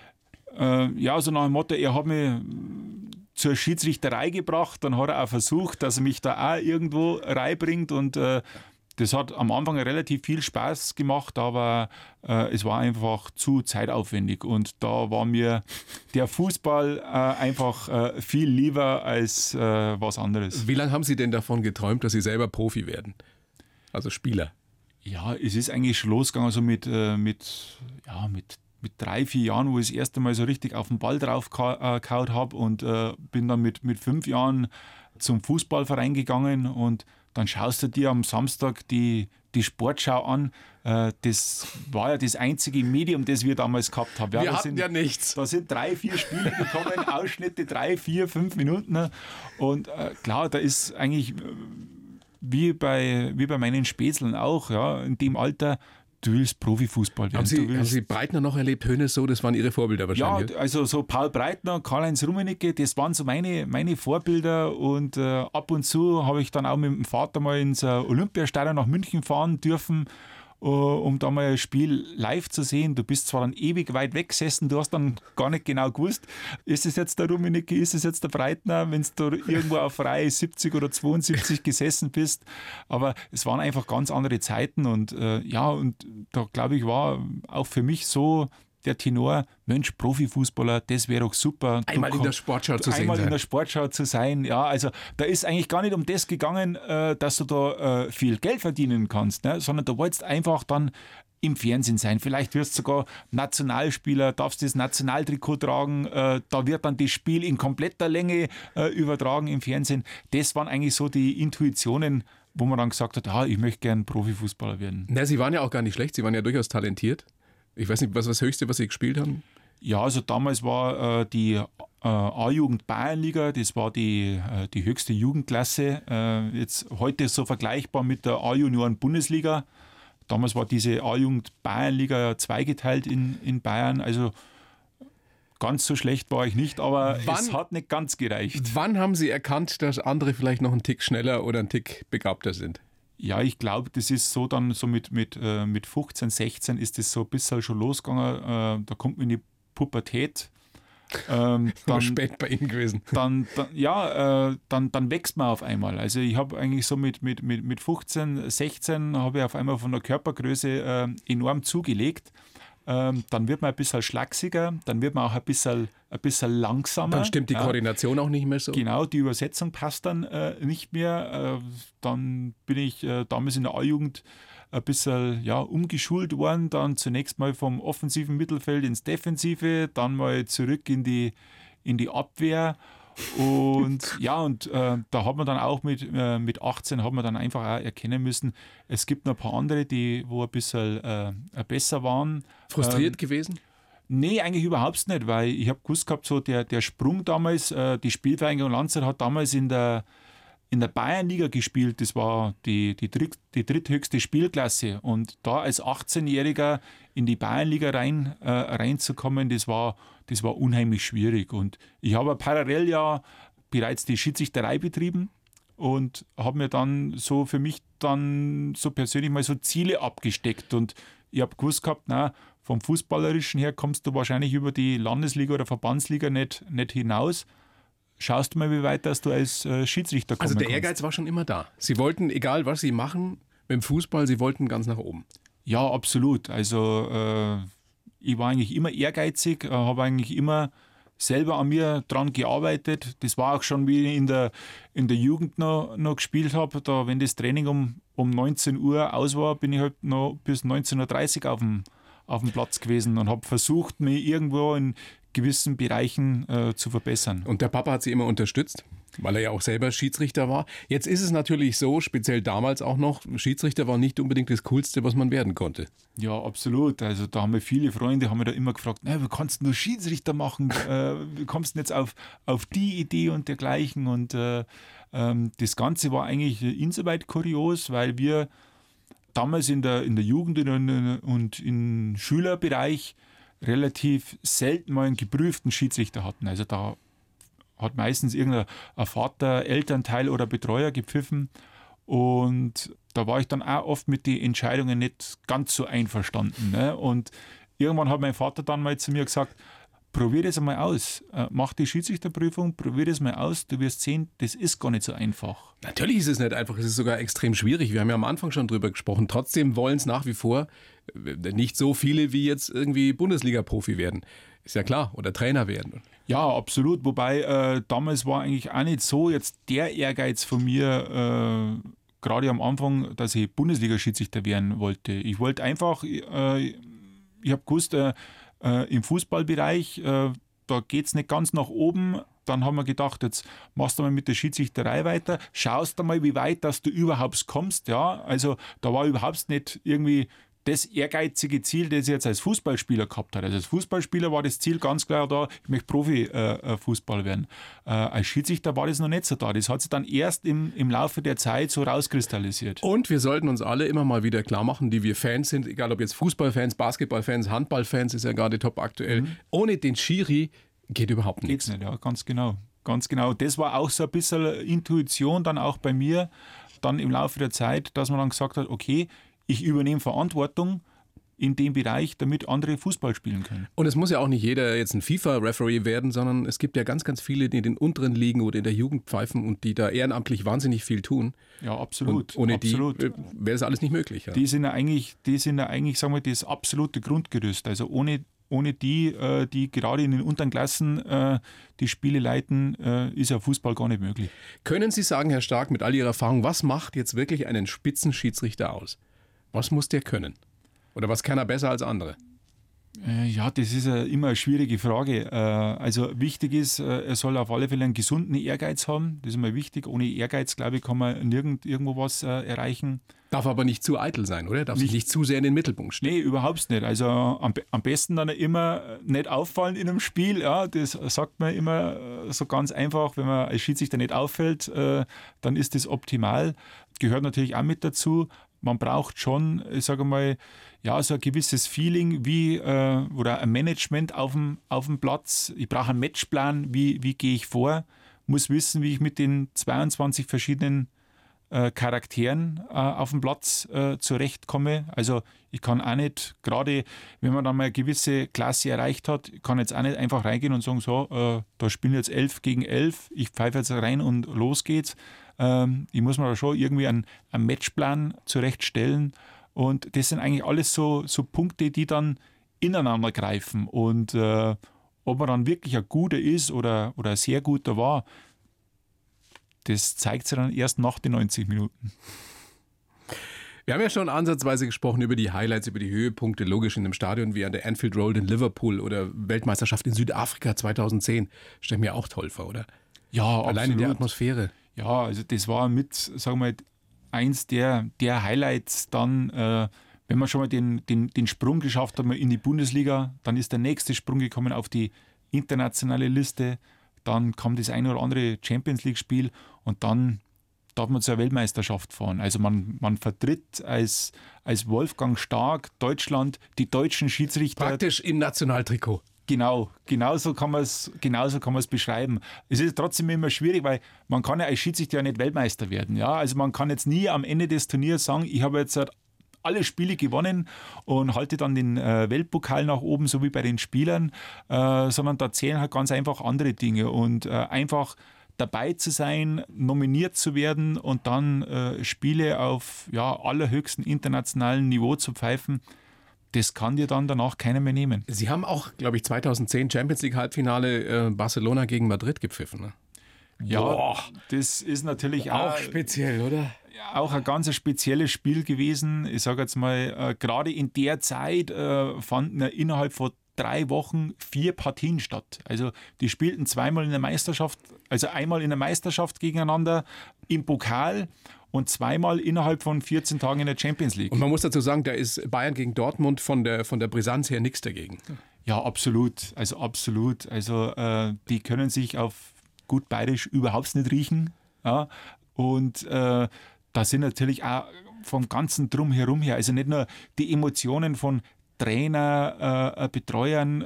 so nach dem Motto, er hat mich zur Schiedsrichterei gebracht. Dann hat er auch versucht, dass er mich da auch irgendwo reinbringt. Und das hat am Anfang relativ viel Spaß gemacht, aber es war einfach zu zeitaufwendig und da war mir der Fußball einfach viel lieber als was anderes. Wie lange haben Sie denn davon geträumt, dass Sie selber Profi werden? Also Spieler? Ja, es ist eigentlich schon losgegangen so mit 3, 4 Jahren, wo ich das erste Mal so richtig auf den Ball drauf gehauen habe und bin dann mit 5 Jahren zum Fußballverein gegangen und dann schaust du dir am Samstag die Sportschau an. Das war ja das einzige Medium, das wir damals gehabt haben. Wir hatten ja nichts. Da sind 3, 4 Spiele gekommen, Ausschnitte 3, 4, 5 Minuten. Und klar, da ist eigentlich wie bei meinen Spätzeln auch, ja, in dem Alter, du willst Profifußball werden. Haben Sie Breitner noch erlebt, Hönes so? Das waren Ihre Vorbilder wahrscheinlich. Ja, also so Paul Breitner, Karl-Heinz Rummenigge, das waren so meine Vorbilder. Und ab und zu habe ich dann auch mit dem Vater mal ins Olympiastadion nach München fahren dürfen, um da mal ein Spiel live zu sehen. Du bist zwar dann ewig weit weg gesessen, du hast dann gar nicht genau gewusst, ist es jetzt der Rummenigge, ist es jetzt der Breitner, wenn du irgendwo auf Reihe 70 oder 72 gesessen bist. Aber es waren einfach ganz andere Zeiten und und da glaube ich war auch für mich so der Tenor, Mensch, Profifußballer, das wäre doch super. Einmal in der Sportschau zu sein. Einmal in der Sportschau zu sein, ja, also da ist eigentlich gar nicht um das gegangen, dass du da viel Geld verdienen kannst, ne? Sondern du wolltest einfach dann im Fernsehen sein. Vielleicht wirst du sogar Nationalspieler, darfst das Nationaltrikot tragen, da wird dann das Spiel in kompletter Länge übertragen im Fernsehen. Das waren eigentlich so die Intuitionen, wo man dann gesagt hat, ich möchte gern Profifußballer werden. Na, Sie waren ja auch gar nicht schlecht, Sie waren ja durchaus talentiert. Ich weiß nicht, was das Höchste, was Sie gespielt haben? Ja, also damals war die A-Jugend Bayernliga, das war die höchste Jugendklasse. Jetzt heute so vergleichbar mit der A-Junioren Bundesliga. Damals war diese A-Jugend Bayernliga zweigeteilt in Bayern. Also ganz so schlecht war ich nicht, aber es hat nicht ganz gereicht. Wann haben Sie erkannt, dass andere vielleicht noch einen Tick schneller oder einen Tick begabter sind? Ja, ich glaube, das ist so dann so mit 15, 16 ist das so ein bisschen schon losgegangen. Da kommt man in die Pubertät. Dann, spät bei Ihnen gewesen. Dann wächst man auf einmal. Also ich habe eigentlich so mit 15, 16 habe ich auf einmal von der Körpergröße enorm zugelegt. Dann wird man ein bisschen schlachsiger, dann wird man auch ein bisschen langsamer. Dann stimmt die Koordination auch nicht mehr so. Genau, die Übersetzung passt dann nicht mehr. Dann bin ich damals in der A-Jugend ein bisschen umgeschult worden, dann zunächst mal vom offensiven Mittelfeld ins Defensive, dann mal zurück in die Abwehr. Und da hat man dann auch mit 18 hat man dann einfach auch erkennen müssen, es gibt noch ein paar andere, wo ein bisschen besser waren. Frustriert gewesen? Nee, eigentlich überhaupt nicht, weil ich habe gewusst gehabt, so der Sprung damals, die Spielvereinigung Landshut hat damals in der Bayernliga gespielt, das war die dritthöchste Spielklasse und da als 18-Jähriger in die Bayernliga reinzukommen, das war unheimlich schwierig und ich habe parallel ja bereits die Schiedsrichterei betrieben und habe mir dann so für mich dann so persönlich mal so Ziele abgesteckt und ich habe gewusst gehabt, vom Fußballerischen her kommst du wahrscheinlich über die Landesliga oder Verbandsliga nicht hinaus. Schaust du mal, wie weit dass du als Schiedsrichter kommen kannst. Also der kannst. Ehrgeiz war schon immer da. Sie wollten, egal was Sie machen, mit dem Fußball, Sie wollten ganz nach oben. Ja, absolut. Also ich war eigentlich immer ehrgeizig, habe eigentlich immer selber an mir dran gearbeitet. Das war auch schon, wie ich in der Jugend noch gespielt habe. Da, wenn das Training um 19 Uhr aus war, bin ich halt noch bis 19.30 Uhr auf dem Platz gewesen und habe versucht, mich irgendwo in gewissen Bereichen zu verbessern. Und der Papa hat Sie immer unterstützt, weil er ja auch selber Schiedsrichter war. Jetzt ist es natürlich so, speziell damals auch noch, Schiedsrichter war nicht unbedingt das Coolste, was man werden konnte. Ja, absolut. Also da haben wir viele Freunde, haben mir da immer gefragt, wie kannst du nur Schiedsrichter machen? Wie kommst du jetzt auf die Idee und dergleichen? Und das Ganze war eigentlich insoweit kurios, weil wir damals in der Jugend und im Schülerbereich relativ selten mal einen geprüften Schiedsrichter hatten. Also da hat meistens irgendein Vater, Elternteil oder Betreuer gepfiffen und da war ich dann auch oft mit den Entscheidungen nicht ganz so einverstanden. Ne? Und irgendwann hat mein Vater dann mal zu mir gesagt, probier das einmal aus, mach die Schiedsrichterprüfung, probier das mal aus, du wirst sehen, das ist gar nicht so einfach. Natürlich ist es nicht einfach, es ist sogar extrem schwierig. Wir haben ja am Anfang schon drüber gesprochen. Trotzdem wollen es nach wie vor nicht so viele, wie jetzt irgendwie Bundesliga-Profi werden. Ist ja klar, oder Trainer werden. Ja, absolut. Wobei damals war eigentlich auch nicht so jetzt der Ehrgeiz von mir, gerade am Anfang, dass ich Bundesliga-Schiedsrichter werden wollte. Ich wollte einfach, ich habe gewusst, im Fußballbereich, da geht es nicht ganz nach oben, dann haben wir gedacht, jetzt machst du mal mit der Schiedsrichterei weiter, schaust du mal, wie weit, dass du überhaupt kommst. Ja, also da war überhaupt nicht irgendwie das ehrgeizige Ziel, das ich jetzt als Fußballspieler gehabt habe. Also als Fußballspieler war das Ziel ganz klar da, ich möchte Profi-Fußball werden. Als Schiedsrichter war das noch nicht so da. Das hat sich dann erst im Laufe der Zeit so rauskristallisiert. Und wir sollten uns alle immer mal wieder klar machen, die wir Fans sind, egal ob jetzt Fußballfans, Basketballfans, Handballfans, ist ja gerade top aktuell. Ohne den Schiri geht überhaupt nichts. Geht's nicht, ja, ganz genau. Ganz genau. Das war auch so ein bisschen Intuition dann auch bei mir, dann im Laufe der Zeit, dass man dann gesagt hat, okay, ich übernehme Verantwortung in dem Bereich, damit andere Fußball spielen können. Und es muss ja auch nicht jeder jetzt ein FIFA-Referee werden, sondern es gibt ja ganz, ganz viele, die in den unteren Ligen oder in der Jugend pfeifen und die da ehrenamtlich wahnsinnig viel tun. Ja, absolut. Und ohne absolut. die wäre das alles nicht möglich. Ja. Die sind ja eigentlich, sagen wir, das absolute Grundgerüst. Also ohne die, die gerade in den unteren Klassen die Spiele leiten, ist ja Fußball gar nicht möglich. Können Sie sagen, Herr Stark, mit all Ihrer Erfahrung, was macht jetzt wirklich einen Spitzenschiedsrichter aus? Was muss der können? Oder was kann er besser als andere? Ja, das ist immer eine schwierige Frage. Also wichtig ist, er soll auf alle Fälle einen gesunden Ehrgeiz haben. Das ist immer wichtig. Ohne Ehrgeiz, glaube ich, kann man irgendwo was erreichen. Darf aber nicht zu eitel sein, oder? Darf sich nicht zu sehr in den Mittelpunkt stellen. Nee, überhaupt nicht. Also am besten dann immer nicht auffallen in einem Spiel. Ja, das sagt man immer so ganz einfach. Wenn man als Schiedsrichter nicht auffällt, dann ist das optimal. Gehört natürlich auch mit dazu. Man braucht schon, ich sage mal, ja, so ein gewisses Feeling oder ein Management auf dem Platz. Ich brauche einen Matchplan, wie gehe ich vor, muss wissen, wie ich mit den 22 verschiedenen Charakteren auf dem Platz zurechtkomme. Also ich kann auch nicht, gerade wenn man dann mal eine gewisse Klasse erreicht hat, kann jetzt auch nicht einfach reingehen und sagen, so, da spielen jetzt 11 gegen 11, ich pfeife jetzt rein und los geht's. Ich muss mir da schon irgendwie einen Matchplan zurechtstellen und das sind eigentlich alles so Punkte, die dann ineinander greifen und ob man dann wirklich ein guter ist oder ein sehr guter war, das zeigt sich dann erst nach den 90 Minuten. Wir haben ja schon ansatzweise gesprochen über die Highlights, über die Höhepunkte, logisch in einem Stadion wie an der Anfield Road in Liverpool oder Weltmeisterschaft in Südafrika 2010. Stelle ich mir auch toll vor, oder? Ja, allein absolut. in der Atmosphäre. Ja, also das war sagen wir mal, eins der Highlights dann, wenn man schon mal den Sprung geschafft hat in die Bundesliga, dann ist der nächste Sprung gekommen auf die internationale Liste, dann kam das eine oder andere Champions-League-Spiel und dann darf man zur Weltmeisterschaft fahren. Also man vertritt als Wolfgang Stark Deutschland, die deutschen Schiedsrichter. Praktisch im Nationaltrikot. Genauso kann man es beschreiben. Es ist trotzdem immer schwierig, weil man kann ja als Schiedsrichter ja nicht Weltmeister werden. Ja? Also man kann jetzt nie am Ende des Turniers sagen, ich habe jetzt alle Spiele gewonnen und halte dann den Weltpokal nach oben, so wie bei den Spielern, sondern da zählen halt ganz einfach andere Dinge und einfach dabei zu sein, nominiert zu werden und dann Spiele auf allerhöchstem internationalen Niveau zu pfeifen, das kann dir dann danach keiner mehr nehmen. Sie haben auch, glaube ich, 2010 Champions League Halbfinale Barcelona gegen Madrid gepfiffen, ne? Ja, das ist natürlich auch speziell, oder? Auch ein ganz spezielles Spiel gewesen. Ich sage jetzt mal, gerade in der Zeit fanden innerhalb von 3 Wochen 4 Partien statt. Also die spielten zweimal in der Meisterschaft, also einmal in der Meisterschaft gegeneinander im Pokal und zweimal innerhalb von 14 Tagen in der Champions League. Und man muss dazu sagen, da ist Bayern gegen Dortmund von der Brisanz her nichts dagegen. Ja, absolut. Also absolut. Also die können sich auf gut bayerisch überhaupt nicht riechen. Ja. Und da sind natürlich auch vom ganzen Drumherum her, also nicht nur die Emotionen von Trainer, Betreuern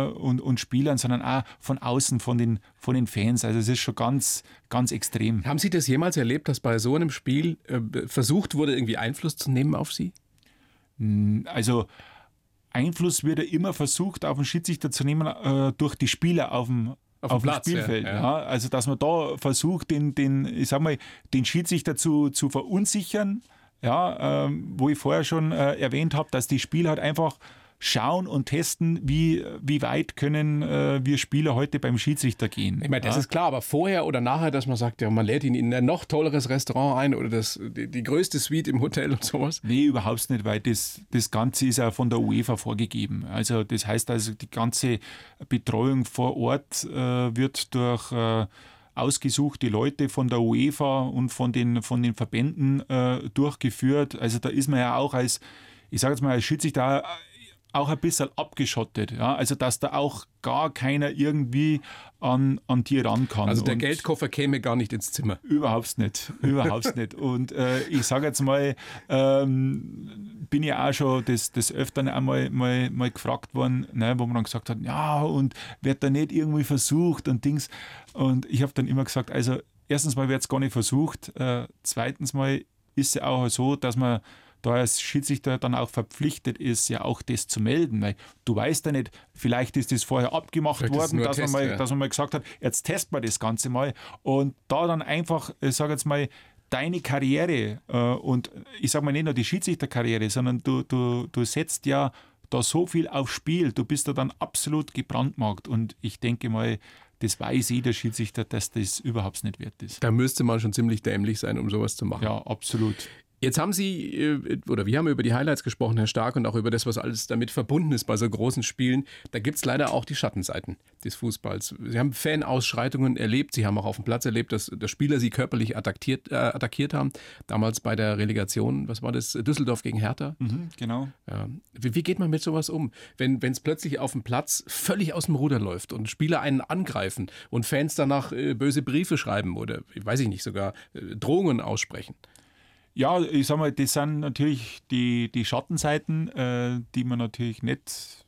und Spielern, sondern auch von außen, von den Fans. Also es ist schon ganz, ganz extrem. Haben Sie das jemals erlebt, dass bei so einem Spiel versucht wurde, irgendwie Einfluss zu nehmen auf Sie? Also Einfluss wird ja immer versucht, auf den Schiedsrichter zu nehmen durch die Spieler auf dem Platz, Spielfeld. Ja. Ja. Also dass man da versucht, den Schiedsrichter zu verunsichern. Ja, wo ich vorher schon erwähnt habe, dass die Spieler halt einfach schauen und testen, wie weit können wir Spieler heute beim Schiedsrichter gehen. Ich meine, das ist klar, aber vorher oder nachher, dass man sagt, ja, man lädt ihn in ein noch tolleres Restaurant ein oder die größte Suite im Hotel und sowas? Nee, überhaupt nicht, weil das Ganze ist ja von der UEFA vorgegeben. Also das heißt also, die ganze Betreuung vor Ort wird durch ausgesuchte Leute von der UEFA und von den Verbänden durchgeführt. Also da ist man ja auch als Schiedsrichter auch ein bisschen abgeschottet. Ja? Also dass da auch gar keiner irgendwie an dir ran kann. Also der Geldkoffer käme gar nicht ins Zimmer. Überhaupt nicht. Und ich sage jetzt mal, bin ja auch schon des Öfteren einmal mal gefragt worden, ne, wo man dann gesagt hat, ja, und wird da nicht irgendwie versucht und Dings. Und ich habe dann immer gesagt, also erstens mal wird es gar nicht versucht, zweitens mal ist es ja auch so, dass man da als Schiedsrichter dann auch verpflichtet ist, ja auch das zu melden, weil du weißt ja nicht, vielleicht ist das vorher abgemacht worden, dass man mal gesagt hat, jetzt testen wir das Ganze mal und da dann einfach, ich sage jetzt mal, deine Karriere und ich sage mal nicht nur die Schiedsrichterkarriere, sondern du setzt ja da so viel aufs Spiel, du bist da dann absolut gebrandmarkt und ich denke mal, das weiß jeder Schiedsrichter, dass das überhaupt nicht wert ist. Da müsste man schon ziemlich dämlich sein, um sowas zu machen. Ja, absolut. Jetzt haben Sie, oder wir haben über die Highlights gesprochen, Herr Stark, und auch über das, was alles damit verbunden ist bei so großen Spielen. Da gibt es leider auch die Schattenseiten des Fußballs. Sie haben Fanausschreitungen erlebt, Sie haben auch auf dem Platz erlebt, dass Spieler Sie körperlich attackiert haben. Damals bei der Relegation, was war das, Düsseldorf gegen Hertha? Genau. Ja. Wie geht man mit sowas um, wenn es plötzlich auf dem Platz völlig aus dem Ruder läuft und Spieler einen angreifen und Fans danach böse Briefe schreiben oder, weiß ich nicht, sogar Drohungen aussprechen? Ja, ich sag mal, das sind natürlich die Schattenseiten, die man natürlich nicht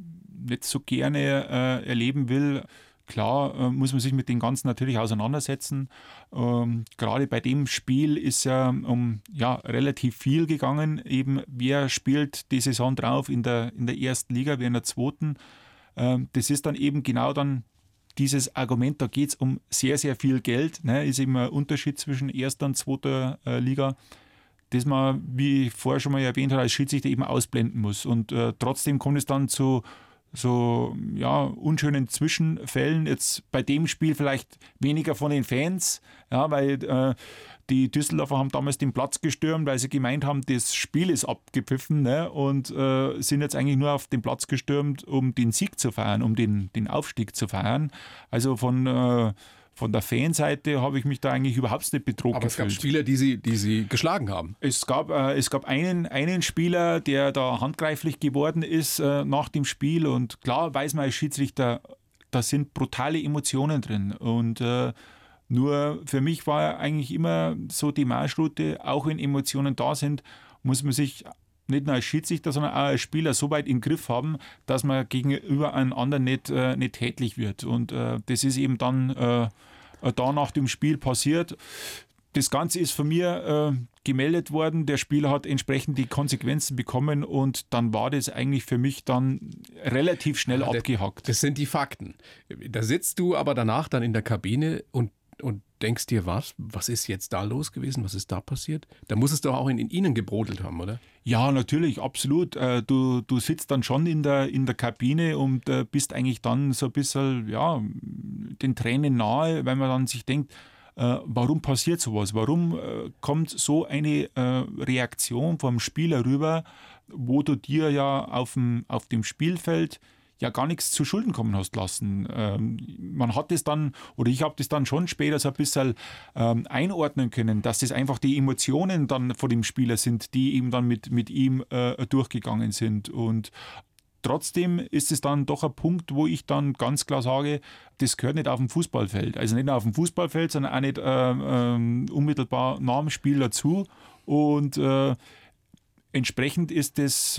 so gerne erleben will. Klar muss man sich mit dem Ganzen natürlich auseinandersetzen. Gerade bei dem Spiel ist ja um relativ viel gegangen. Eben, wer spielt die Saison drauf in der ersten Liga, wer in der zweiten. Das ist dann eben genau dann dieses Argument, da geht es um sehr, sehr viel Geld. Ne? Ist eben ein Unterschied zwischen erster und zweiter Liga, das man, wie ich vorher schon mal erwähnt habe, als Schiedsrichter eben ausblenden muss. Und trotzdem kommt es dann zu so unschönen Zwischenfällen. Jetzt bei dem Spiel vielleicht weniger von den Fans, weil die Düsseldorfer haben damals den Platz gestürmt, weil sie gemeint haben, das Spiel ist abgepfiffen, ne? Und sind jetzt eigentlich nur auf den Platz gestürmt, um den Sieg zu feiern, um den Aufstieg zu feiern. Also von der Fanseite habe ich mich da eigentlich überhaupt nicht bedroht gefühlt. Aber es gab Spieler, die Sie geschlagen haben. Es gab einen Spieler, der da handgreiflich geworden ist nach dem Spiel. Und klar weiß man als Schiedsrichter, da sind brutale Emotionen drin. Und nur für mich war eigentlich immer so die Marschroute, auch wenn Emotionen da sind, muss man sich nicht nur als Schiedsrichter, sondern auch als Spieler so weit im Griff haben, dass man gegenüber einem anderen nicht tätlich wird. Und das ist eben dann da nach dem Spiel passiert. Das Ganze ist von mir gemeldet worden. Der Spieler hat entsprechend die Konsequenzen bekommen und dann war das eigentlich für mich dann relativ schnell abgehakt. Das sind die Fakten. Da sitzt du aber danach dann in der Kabine und denkst dir, was ist jetzt da los gewesen? Was ist da passiert? Da muss es doch auch in Ihnen gebrodelt haben, oder? Ja, natürlich, absolut. Du sitzt dann schon in der Kabine und bist eigentlich dann so ein bisschen den Tränen nahe, weil man dann sich denkt, warum passiert sowas? Warum kommt so eine Reaktion vom Spieler rüber, wo du dir ja auf dem Spielfeld ja gar nichts zu Schulden kommen hast lassen. Man hat es dann, oder ich habe das dann schon später so ein bisschen einordnen können, dass das einfach die Emotionen dann von dem Spieler sind, die eben dann mit ihm durchgegangen sind. Und trotzdem ist es dann doch ein Punkt, wo ich dann ganz klar sage, das gehört nicht auf dem Fußballfeld. Also nicht nur auf dem Fußballfeld, sondern auch nicht unmittelbar nach dem Spiel dazu. Und entsprechend ist das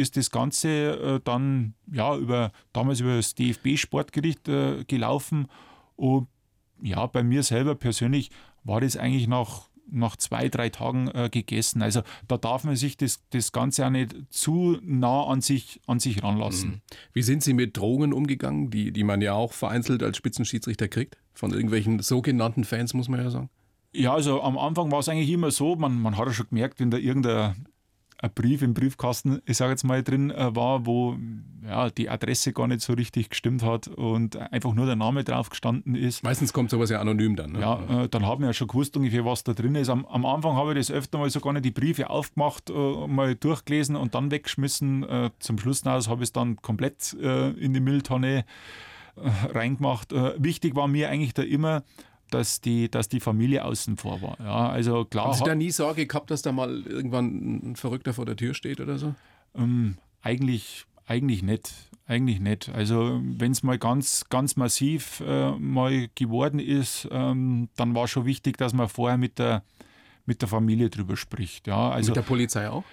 Ganze dann damals über das DFB-Sportgericht gelaufen. Und ja, bei mir selber persönlich war das eigentlich nach 2-3 Tagen gegessen. Also da darf man sich das Ganze auch nicht zu nah an sich ranlassen. Wie sind Sie mit Drohungen umgegangen, die man ja auch vereinzelt als Spitzenschiedsrichter kriegt? Von irgendwelchen sogenannten Fans, muss man ja sagen. Ja, also am Anfang war es eigentlich immer so, man hat ja schon gemerkt, wenn da irgendein ein Brief im Briefkasten, ich sage jetzt mal, drin war, wo ja, die Adresse gar nicht so richtig gestimmt hat und einfach nur der Name drauf gestanden ist. Meistens kommt sowas ja anonym dann. Ne? Ja, dann haben wir ja schon gewusst ungefähr, was da drin ist. Am Anfang habe ich das öfter mal sogar nicht die Briefe aufgemacht, mal durchgelesen und dann weggeschmissen. Zum Schluss habe ich es dann komplett in die Mülltonne reingemacht. Wichtig war mir eigentlich da immer, dass die Familie außen vor war. Ja, also klar. Haben Sie da nie Sorge gehabt, dass da mal irgendwann ein Verrückter vor der Tür steht oder so? Eigentlich nicht. Eigentlich nicht. Also wenn es mal ganz, ganz massiv mal geworden ist, dann war schon wichtig, dass man vorher mit der Familie drüber spricht. Ja, also, mit der Polizei auch?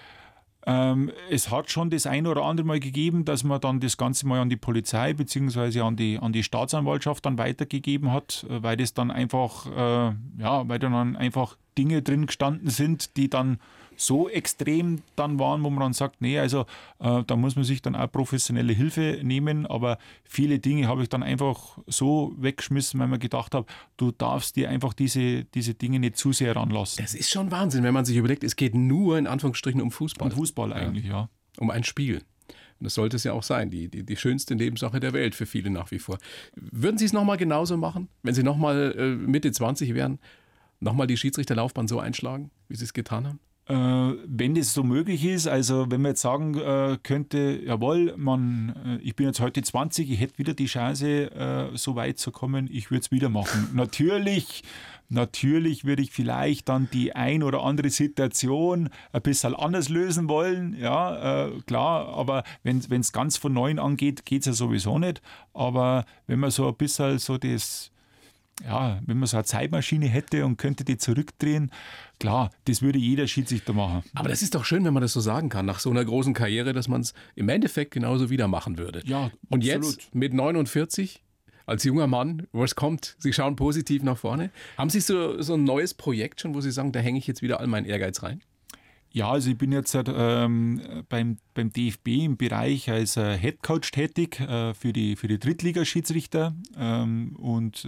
Es hat schon das ein oder andere Mal gegeben, dass man dann das Ganze mal an die Polizei bzw. an die Staatsanwaltschaft dann weitergegeben hat, weil das dann einfach, weil dann einfach Dinge drin gestanden sind, die dann so extrem dann waren, wo man dann sagt, nee, also da muss man sich dann auch professionelle Hilfe nehmen, aber viele Dinge habe ich dann einfach so weggeschmissen, weil man gedacht habe, du darfst dir einfach diese Dinge nicht zu sehr ranlassen. Das ist schon Wahnsinn, wenn man sich überlegt, es geht nur in Anführungsstrichen um Fußball. Um Fußball eigentlich, ja. Um ein Spiel. Und das sollte es ja auch sein, die schönste Nebensache der Welt für viele nach wie vor. Würden Sie es nochmal genauso machen, wenn Sie nochmal Mitte 20 wären, nochmal die Schiedsrichterlaufbahn so einschlagen, wie Sie es getan haben? Wenn das so möglich ist, also wenn man jetzt sagen könnte, jawohl, ich bin jetzt heute 20, ich hätte wieder die Chance, so weit zu kommen, ich würde es wieder machen. Natürlich würde ich vielleicht dann die ein oder andere Situation ein bisschen anders lösen wollen, ja, klar, aber wenn es ganz von Neuem angeht, geht es ja sowieso nicht, aber wenn man so ein bisschen so das... Ja, wenn man so eine Zeitmaschine hätte und könnte die zurückdrehen, klar, das würde jeder Schiedsrichter machen. Aber das ist doch schön, wenn man das so sagen kann, nach so einer großen Karriere, dass man es im Endeffekt genauso wieder machen würde. Ja, und absolut. Jetzt mit 49, als junger Mann, was kommt, Sie schauen positiv nach vorne. Haben Sie so ein neues Projekt schon, wo Sie sagen, da hänge ich jetzt wieder all meinen Ehrgeiz rein? Ja, also ich bin jetzt beim DFB im Bereich als Headcoach tätig für die Drittligaschiedsrichter und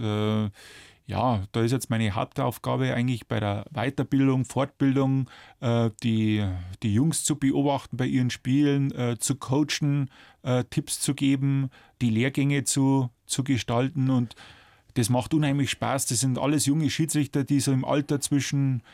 da ist jetzt meine Hauptaufgabe eigentlich bei der Weiterbildung, Fortbildung, die Jungs zu beobachten bei ihren Spielen, zu coachen, Tipps zu geben, die Lehrgänge zu gestalten und das macht unheimlich Spaß. Das sind alles junge Schiedsrichter, die so im Alter zwischen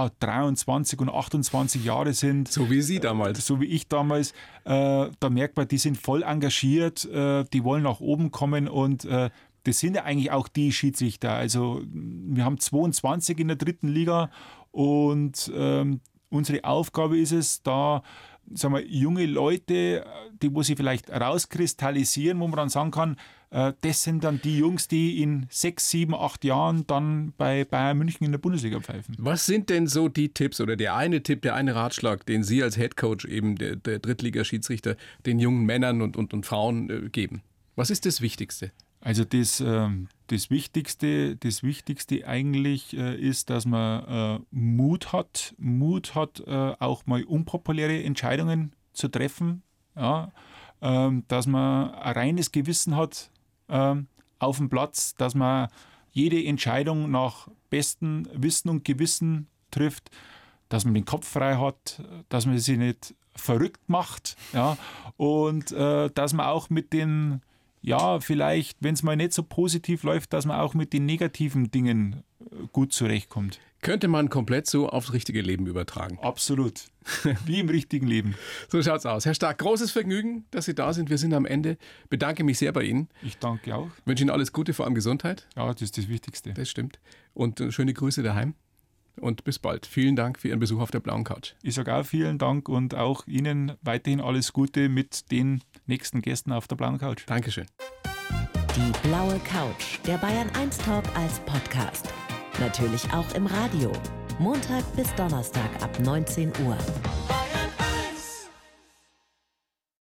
23 und 28 Jahre sind. So wie Sie damals. So wie ich damals. Da merkt man, die sind voll engagiert, die wollen nach oben kommen und das sind ja eigentlich auch die Schiedsrichter. Also wir haben 22 in der dritten Liga und unsere Aufgabe ist es, da sagen wir, junge Leute, wo sie vielleicht rauskristallisieren, wo man dann sagen kann, das sind dann die Jungs, die in 6, 7, 8 Jahren dann bei Bayern München in der Bundesliga pfeifen. Was sind denn so die Tipps oder der eine Tipp, der eine Ratschlag, den Sie als Headcoach eben der Drittligaschiedsrichter den jungen Männern und Frauen geben? Was ist das Wichtigste? Also das Wichtigste eigentlich ist, dass man Mut hat, auch mal unpopuläre Entscheidungen zu treffen, ja? Dass man ein reines Gewissen hat auf dem Platz, dass man jede Entscheidung nach bestem Wissen und Gewissen trifft, dass man den Kopf frei hat, dass man sich nicht verrückt macht, ja? Und dass man auch mit den vielleicht, wenn es mal nicht so positiv läuft, dass man auch mit den negativen Dingen gut zurechtkommt. Könnte man komplett so aufs richtige Leben übertragen. Absolut. Wie im richtigen Leben. So schaut's aus. Herr Stark, großes Vergnügen, dass Sie da sind. Wir sind am Ende. Bedanke mich sehr bei Ihnen. Ich danke auch. Wünsche Ihnen alles Gute, vor allem Gesundheit. Ja, das ist das Wichtigste. Das stimmt. Und schöne Grüße daheim. Und bis bald. Vielen Dank für Ihren Besuch auf der Blauen Couch. Ich sage auch vielen Dank und auch Ihnen weiterhin alles Gute mit den nächsten Gästen auf der Blauen Couch. Dankeschön. Die Blaue Couch, der Bayern 1 Talk als Podcast. Natürlich auch im Radio. Montag bis Donnerstag ab 19 Uhr.